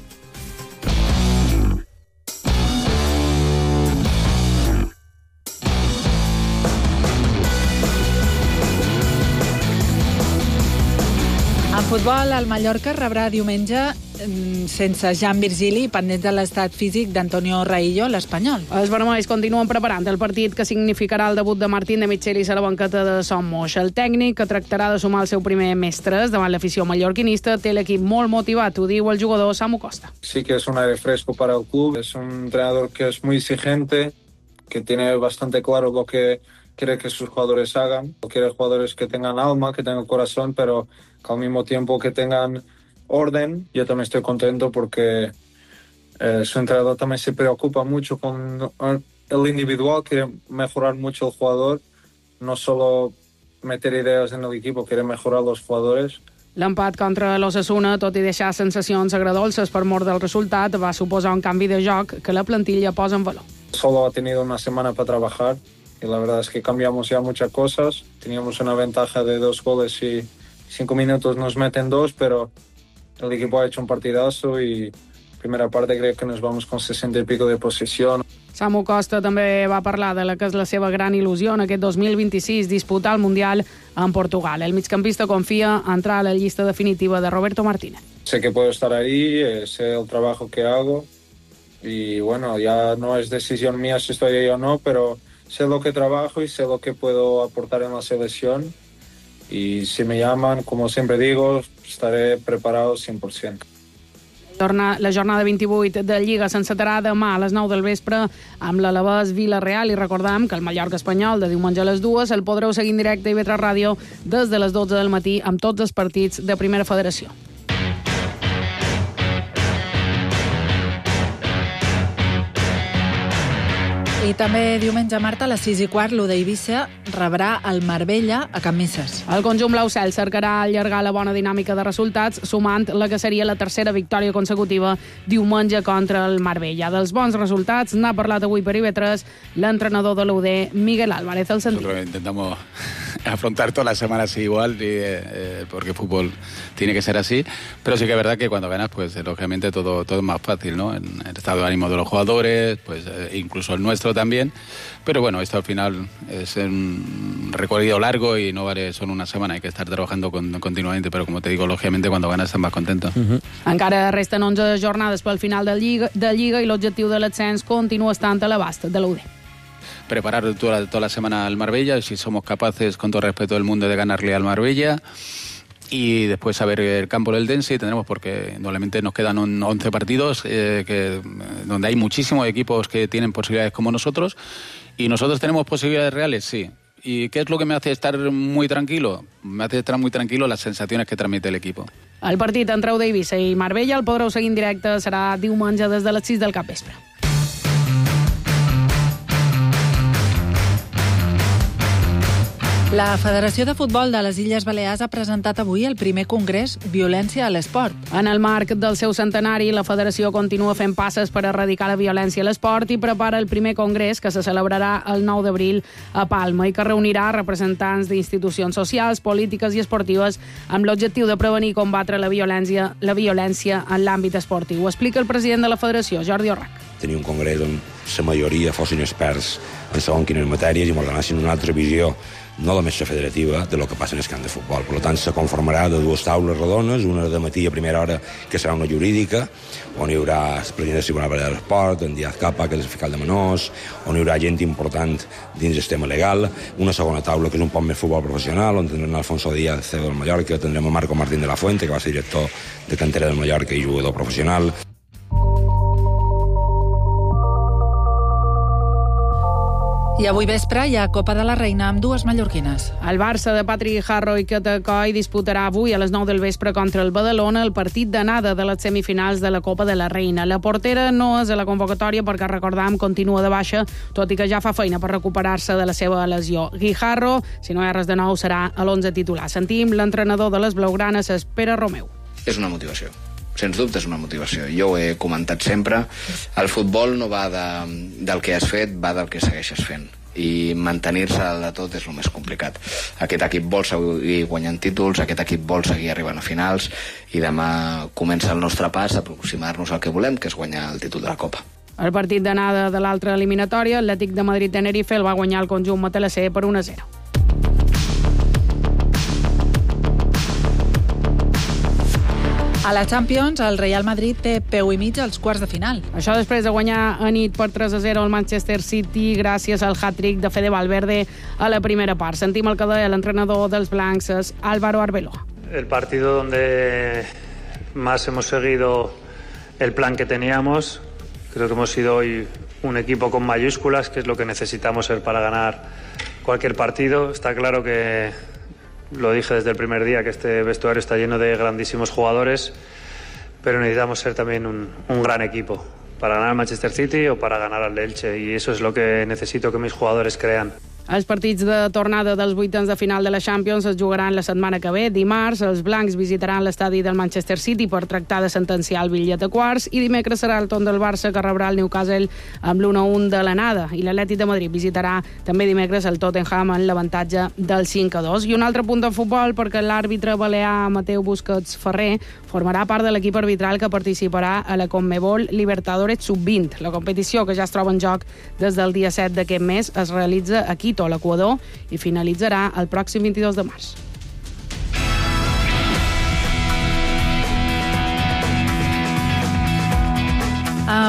En futbol, el Mallorca rebrà diumenge sense Jan Virgili, pendent de l'estat físic d'Antonio Raillo, l'Espanyol. Els vermells continuen preparant el partit que significarà el debut de Martín de Michelis a la banqueta de Son Moix. El tècnic, que tractarà de sumar el seu primer mestres davant l'afició mallorquinista, té l'equip molt motivat, ho diu el jugador Samu Costa. Sí que es un aire fresco para el club, es un entrenador que es muy exigente, que tiene bastante claro lo que quiere que sus jugadores hagan. Quiere jugadores que tengan alma, que tengan corazón, pero que al mismo tiempo que tengan orden. Yo también estoy contento porque su entrenador también se preocupa mucho con el individual, quiere mejorar mucho el jugador, no solo meter ideas en el equipo, quiere mejorar los jugadores. L'empat contra l'Osasuna, tot i deixar sensacions agradolces per mort del resultat, va suposar un canvi de joc que la plantilla posa en valor. Solo ha tenido una semana para trabajar y la verdad es que cambiamos ya muchas cosas. Teníamos una ventaja de 2 goles y 5 minutos nos meten 2, pero el equipo ha hecho un partidazo y primera parte creo que nos vamos con 60 y pico de posesión. Samu Costa també va parlar de la que és la seva gran il·lusió en aquest 2026, disputar el Mundial en Portugal. El migcampista confia en entrar a la llista definitiva de Roberto Martínez. Sé que puedo estar ahí, sé el trabajo que hago y bueno, ya no es decisión mía si estoy ahí o no, pero sé lo que trabajo y sé lo que puedo aportar en la selección, y si me llaman, como siempre digo, estaré preparado 100%. La jornada 28 de Lliga s'encetarà demà a les 9 del vespre amb l'Alavés Vila-real, i recordem que el Mallorca Espanyol de diumenge a les 2 el podreu seguir en directe a IB3 Ràdio des de les 12 del matí amb tots els partits de Primera Federació. I també diumenge, Marta, a les 6:15, l'U d'Eivissa rebrà el Marbella a Can Misses. El conjunt blau-cel cercarà allargar la bona dinàmica de resultats, sumant la que seria la tercera victòria consecutiva diumenge contra el Marbella. Dels bons resultats n'ha parlat avui per IB3 l'entrenador de l'UD, Miguel Álvarez. Nosotros intentamos afrontar todas las semanas igual, porque el fútbol tiene que ser así, pero sí que es verdad que cuando ganas, pues lógicamente todo es más fácil, ¿no? En el estado de ánimo de los jugadores, pues incluso el nuestro también, pero bueno, esto al final es un recorrido largo y no vale solo una semana, hay que estar trabajando continuamente, pero como te digo, lógicamente cuando ganas estás más contento. Encara resten 11 jornades pel final de Lliga i l'objectiu de l'ascens continua estant a l'abast de l'UD. Preparar toda la semana al Marbella, si somos capaces, con todo respeto del mundo, de ganarle al Marbella, y después saber el campo del Dense, tendremos, porque normalmente nos quedan 11 partidos donde hay muchísimos equipos que tienen posibilidades como nosotros, y nosotros tenemos posibilidades reales, sí. ¿Y qué es lo que me hace estar muy tranquilo? Me hace estar muy tranquilo las sensaciones que transmite el equipo. El partit entre UD Eivissa i Marbella el podreu seguir en directe, serà diumenge des de les 6 del capvespre. La Federació de Futbol de les Illes Balears ha presentat avui el primer congrés Violència a l'Esport. En el marc del seu centenari, la Federació continua fent passes per erradicar la violència a l'esport i prepara el primer congrés que se celebrarà el 9 d'abril a Palma i que reunirà representants d'institucions socials, polítiques i esportives amb l'objectiu de prevenir i combatre la violència en l'àmbit esportiu. Ho explica el president de la Federació, Jordi Orrac. Tenir un congrés on la majoria fossin experts en segons quines matèries i m'ordenessin una altra visió, no només la federativa, de lo que passa en el camp de futbol. Per tant, se conformarà de dues taules rodones, una de matí a primera hora, que serà una jurídica, on hi haurà el president del Tribunal Balear de l'Esport, en Díaz Capa, que és el fiscal de menors, on hi haurà gent important dins el tema legal, una segona taula, que és un poc més futbol professional, on tindrem Alfonso Díaz, CEO del Mallorca, tindrem a Marco Martín de la Fuente, que va ser director de cantera del Mallorca i jugador professional. I avui vespre hi ha Copa de la Reina amb dues mallorquines. El Barça de Patrick Harro i Catacoi disputarà avui a les 9 del vespre contra el Badalona el partit d'anada de les semifinals de la Copa de la Reina. La portera no és a la convocatòria perquè, recordam, continua de baixa, tot i que ja fa feina per recuperar-se de la seva lesió. Guijarro, si no hi ha res de nou, serà a l'11 titular. Sentim l'entrenador de les blaugranes, Pere Romeu. És una motivació. Sens dubte és una motivació. Jo ho he comentat sempre. El futbol no va del que has fet, va del que segueixes fent. I mantenir-se de tot és el més complicat. Aquest equip vol seguir guanyant títols, aquest equip vol seguir arribant a finals, i demà comença el nostre pas a aproximar-nos al que volem, que és guanyar el títol de la Copa. El partit d'anada de l'altra eliminatòria, l'Atlètic de Madrid-Tenerife, el va guanyar el conjunt matalasser per 1-0. A la Champions, el Real Madrid té peu i mig als quarts de final. Això després de guanyar a nit per 3-0 al Manchester City gràcies al hat-trick de Fede Valverde a la primera part. Sentim el que deia l'entrenador dels blancs, Álvaro Arbeloa. El partido donde más hemos seguido el plan que teníamos. Creo que hemos sido hoy un equipo con mayúsculas, que es lo que necesitamos ser para ganar cualquier partido. Está claro que, lo dije desde el primer día, que este vestuario está lleno de grandísimos jugadores, pero necesitamos ser también un gran equipo para ganar al Manchester City o para ganar al Elche, y eso es lo que necesito que mis jugadores crean. Els partits de tornada dels vuitens de final de la Champions es jugaran la setmana que ve. Dimarts, els blancs visitaran l'estadi del Manchester City per tractar de sentenciar el bitllet a quarts, i dimecres serà el torn del Barça, que rebrà el Newcastle amb l'1-1 de l'anada, i l'Atlètic de Madrid visitarà també dimecres el Tottenham en l'avantatge del 5-2. I un altre punt de futbol, perquè l'àrbitre balear Mateu Busquets Ferrer formarà part de l'equip arbitral que participarà a la Conmebol Libertadores Sub-20. La competició, que ja es troba en joc des del dia 7 d'aquest mes, es realitza a Quito, a l'Equador, i finalitzarà el pròxim 22 de març.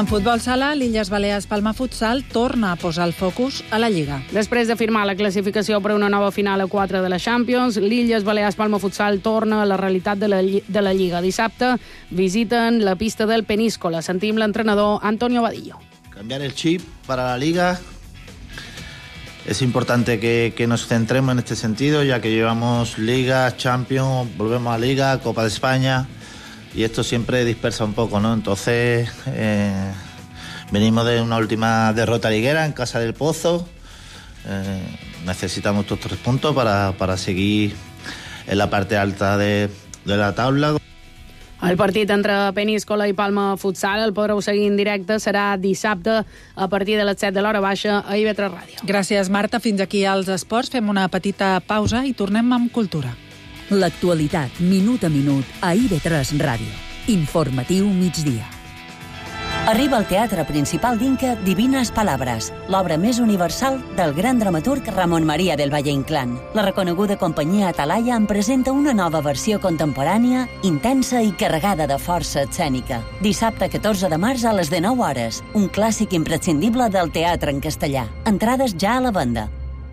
En futbol sala, l'Illes Balears Palma Futsal torna a posar el focus a la Lliga. Després de firmar la classificació per una nova final a 4 de la Champions, l'Illes Balears Palma Futsal torna a la realitat de la Lliga. Dissabte visiten la pista del Peníscola. Sentim l'entrenador Antonio Vadillo. Cambiar el chip para la Liga. Es importante que nos centremos en este sentido, ya que llevamos Liga, Champions, volvemos a Liga, Copa de España, y esto siempre dispersa un poco, ¿no? Entonces, venimos de una última derrota liguera en Casa del Pozo. Necesitamos estos 3 puntos para seguir en la parte alta de la tabla. El partit entre Peníscola i Palma Futsal el podreu seguir en directe. Serà dissabte a partir de les 7 de l'hora baixa a IB3 Ràdio. Gràcies, Marta. Fins aquí als esports. Fem una petita pausa i tornem amb cultura. L'actualitat, minut a minut, a IB3 Ràdio. Informatiu migdia. Arriba al Teatre Principal d'Inca Divines Palabres, l'obra més universal del gran dramaturg Ramon María del Valle Inclán. La reconeguda companyia Atalaya en presenta una nova versió contemporània, intensa i carregada de força escènica. Dissabte 14 de març a les 19 hores, un clàssic imprescindible del teatre en castellà. Entrades ja a la venda.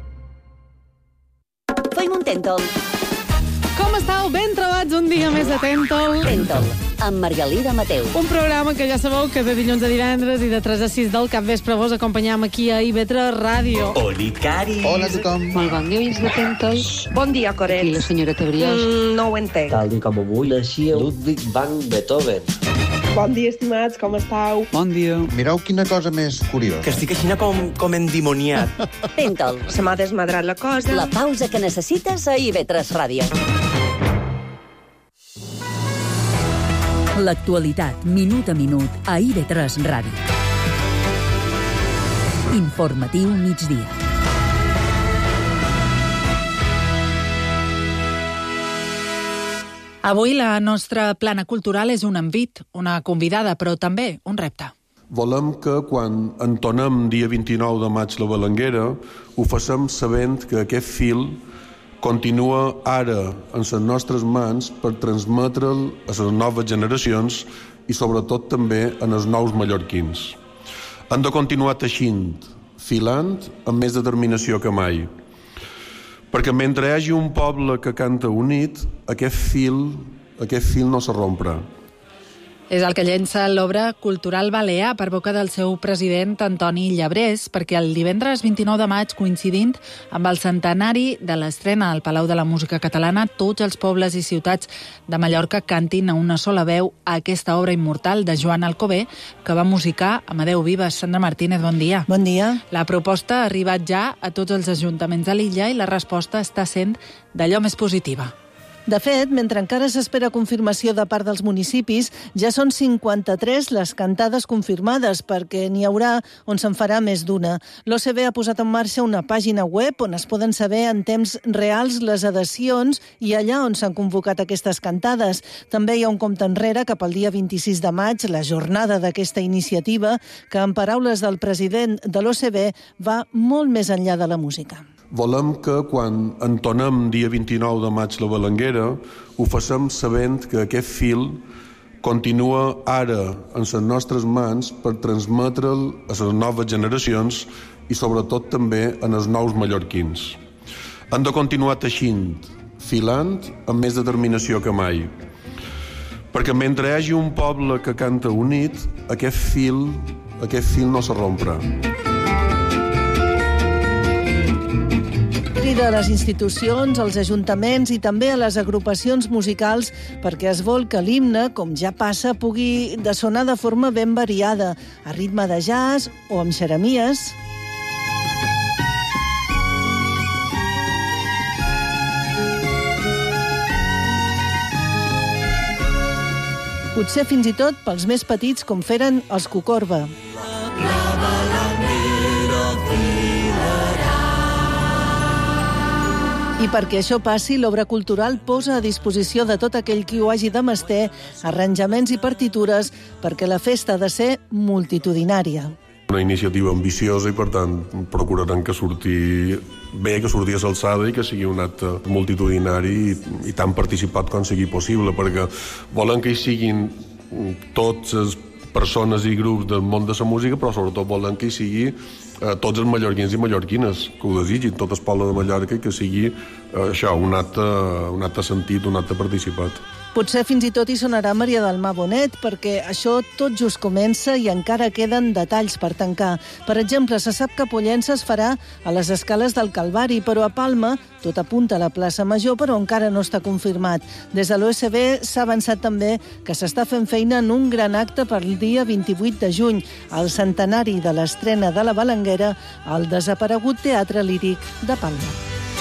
Feim un Tèntol. Com estàu? Ben trobats un dia més de Tèntol. Tèntol, amb Margalida Mateu. Un programa que ja sabeu que de dilluns a divendres i de 3 a 6 del capvespre vos acompanyam aquí a IB3 Ràdio. Olicari. Hola a tothom. Molt bon dia, oients de Tèntol. Bon dia, Coret. I la senyora Tebriós. No ho entenc. Tal dia com avui naixia Ludwig van Beethoven. Bon dia, estimats, com estàu? Bon dia. Mireu quina cosa més curiosa. Que estic així com endimoniat. Tèntol. Se m'ha desmadrat la cosa. La pausa que necessites a IB3 Ràdio. L'actualitat, minut a minut, a IB3 Ràdio. Informatiu migdia. Avui la nostra plana cultural és un envit, una convidada, però també un repte. Volem que quan entonem dia 29 de maig la Balanguera ho facem sabent que aquest fil continua ara en les nostres mans per transmetre'l a les noves generacions i sobretot també en els nous mallorquins. Han de continuar teixint, filant amb més determinació que mai. Perquè mentre hi hagi un poble que canta unit, aquest fil no se romprà. És el que llença l'obra cultural balear per boca del seu president Antoni Llabrés, perquè el divendres 29 de maig, coincidint amb el centenari de l'estrena al Palau de la Música Catalana, tots els pobles i ciutats de Mallorca cantin a una sola veu a aquesta obra immortal de Joan Alcover, que va musicar Amadeu Vives. Sandra Martínez, bon dia. Bon dia. La proposta ha arribat ja a tots els ajuntaments de l'illa i la resposta està sent d'allò més positiva. De fet, mentre encara s'espera confirmació de part dels municipis, ja són 53 les cantades confirmades, perquè n'hi haurà on se'n farà més d'una. L'OCB ha posat en marxa una pàgina web on es poden saber en temps reals les adhesions i allà on s'han convocat aquestes cantades. També hi ha un compte enrere cap al dia 26 de maig, la jornada d'aquesta iniciativa, que en paraules del president de l'OCB va molt més enllà de la música. Volem que quan entonem dia 29 de maig la Balanguera ho facem sabent que aquest fil continua ara en les nostres mans per transmetre'l a les noves generacions i sobretot també en els nous mallorquins. Han de continuar teixint, filant amb més determinació que mai. Perquè mentre hi hagi un poble que canta unit, aquest fil no se romprà. Crida a les institucions, als ajuntaments i també a les agrupacions musicals perquè es vol que l'himne, com ja passa, pugui sonar de forma ben variada, a ritme de jazz o amb xeremies. Potser fins i tot pels més petits com feren els Cucorba. I perquè això passi, l'obra cultural posa a disposició de tot aquell qui ho hagi de menester arranjaments i partitures perquè la festa ha de ser multitudinària. Una iniciativa ambiciosa i, per tant, procurarem que surti bé, que surti a l'alçada i que sigui un acte multitudinari i tan participat com sigui possible, perquè volen que hi siguin tots els persones i grups del món de la música, però sobretot volem que hi sigui tots els mallorquins i mallorquines que ho desitgin, tot el poble de Mallorca, i que sigui això, un acte sentit, un acte participat. Potser fins i tot hi sonarà Maria del Mar Bonet, perquè això tot just comença i encara queden detalls per tancar. Per exemple, se sap que Pollença es farà a les escales del Calvari, però a Palma tot apunta a la plaça Major, però encara no està confirmat. Des de l'OSB s'ha avançat també que s'està fent feina en un gran acte per el dia 28 de juny, el centenari de l'estrena de La Balanguera al desaparegut Teatre Líric de Palma.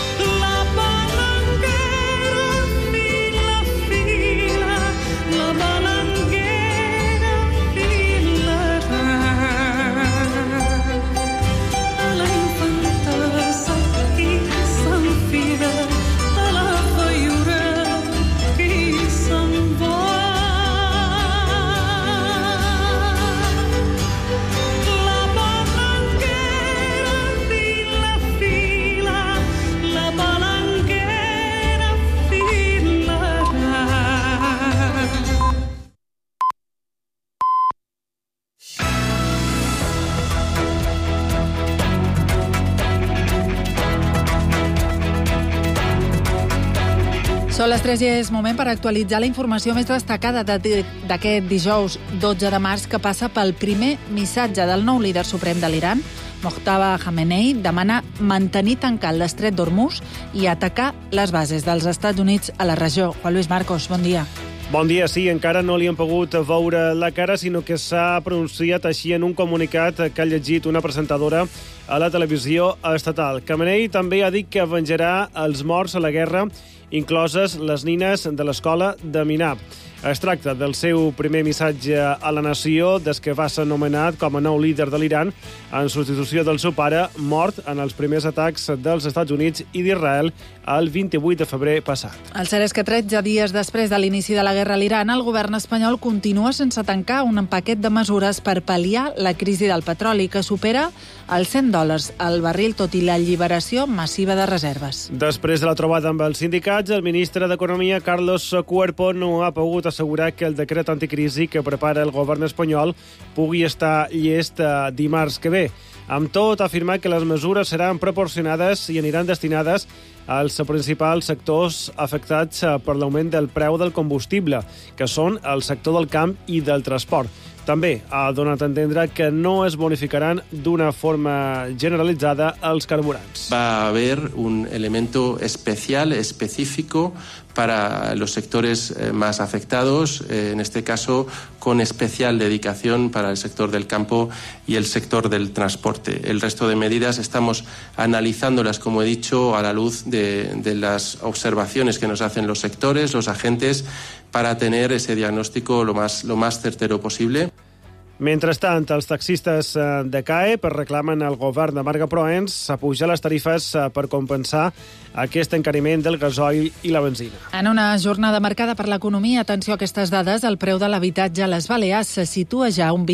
Són les 3 i és moment per actualitzar la informació més destacada d'aquest dijous 12 de març, que passa pel primer missatge del nou líder suprem de l'Iran. Mojtaba Khamenei demana mantenir tancat l'estret d'Hormuz i atacar les bases dels Estats Units a la regió. Juan Luis Marcos, bon dia. Bon dia, sí, encara no li han pogut veure la cara, sinó que s'ha pronunciat així en un comunicat que ha llegit una presentadora a la televisió estatal. Khamenei també ha dit que venjarà els morts a la guerra, incloses les nines de l'escola de Minab. Es tracta del seu primer missatge a la nació des que va ser nomenat com a nou líder de l'Iran en substitució del seu pare, mort en els primers atacs dels Estats Units i d'Israel el 28 de febrer passat. El cert és que 13 dies després de l'inici de la guerra a l'Iran, el govern espanyol continua sense tancar un paquet de mesures per pal·liar la crisi del petroli, que supera els $100 al barril, tot i l'alliberació massiva de reserves. Després de la trobada amb els sindicats, el ministre d'Economia, Carlos Cuerpo, no ha pogut assegurar que el decret anticrisi que prepara el govern espanyol pugui estar llest dimarts que ve. Amb tot, ha afirmat que les mesures seran proporcionades i aniran destinades als principals sectors afectats per l'augment del preu del combustible, que són el sector del camp i del transport. També ha donat a entendre que no es bonificaran d'una forma generalitzada els carburants. Va a haber un elemento especial, específico, para los sectores más afectados, en este caso con especial dedicación para el sector del campo y el sector del transporte. El resto de medidas estamos analizándolas, como he dicho, a la luz de las observaciones que nos hacen los sectores, los agentes, para tener ese diagnóstico lo más certero posible. Mentrestant, els taxistes de CAE reclamen al govern de Marga Proens apujar les tarifes per compensar aquest encariment del gasoil i la benzina. En una jornada marcada per l'economia, atenció a aquestes dades, el preu de l'habitatge a les Balears se situa ja un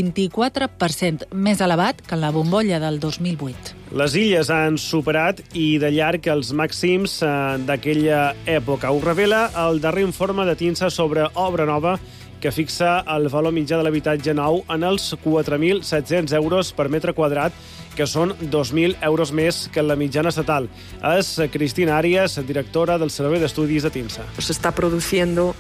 24% més elevat que en la bombolla del 2008. Les illes han superat i de llarg els màxims d'aquella època. Ho revela el darrer informe de TINSA sobre obra nova, que fixa el valor mitjà de l'habitatge nou en els 4.700 euros per metre quadrat, que són 2.000 euros més que la mitjana estatal. És Cristina Arias, directora del Servei d'Estudis de TINSA. Se está produciendo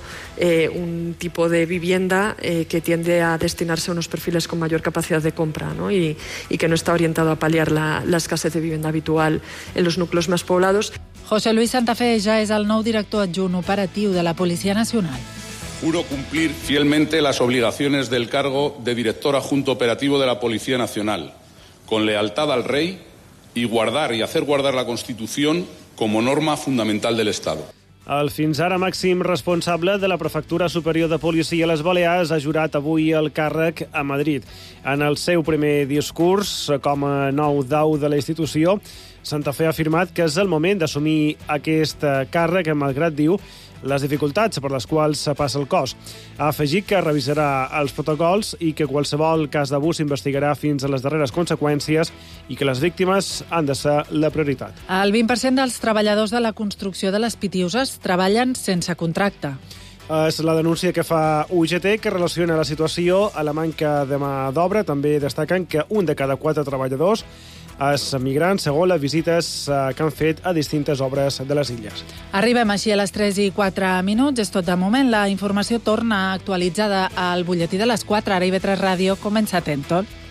un tipo de vivienda que tiende a destinarse a unos perfiles con mayor capacidad de compra, ¿no? y que no está orientado a paliar la escasez de vivienda habitual en los núcleos más poblados. José Luis Santafé ja és el nou director adjunt operatiu de la Policía Nacional. Juro cumplir fielmente las obligaciones del cargo de director adjunto operativo de la Policía Nacional, con lealtad al Rey y guardar y hacer guardar la Constitución como norma fundamental del Estado. El fins ara màxim responsable de la Prefectura Superior de Policia a les Balears ha jurat avui el càrrec a Madrid. En el seu primer discurs, com a nou dau de la institució, Santafé ha afirmat que és el moment d'assumir aquest càrrec, malgrat, diu, les dificultats per les quals passa el cos. Ha afegit que revisarà els protocols i que qualsevol cas d'abús s'investigarà fins a les darreres conseqüències i que les víctimes han de ser la prioritat. El 20% dels treballadors de la construcció de les Pitiuses treballen sense contracte. És la denúncia que fa UGT, que relaciona la situació a la manca de mà d'obra. També destaquen que un de cada 4 treballadors és migrant, segons les visites que han fet a distintes obres de les illes. Arribem així a les 3:04. És tot de moment. La informació torna actualitzada al butlletí de les 4. Ara IB3 Ràdio comença Atento.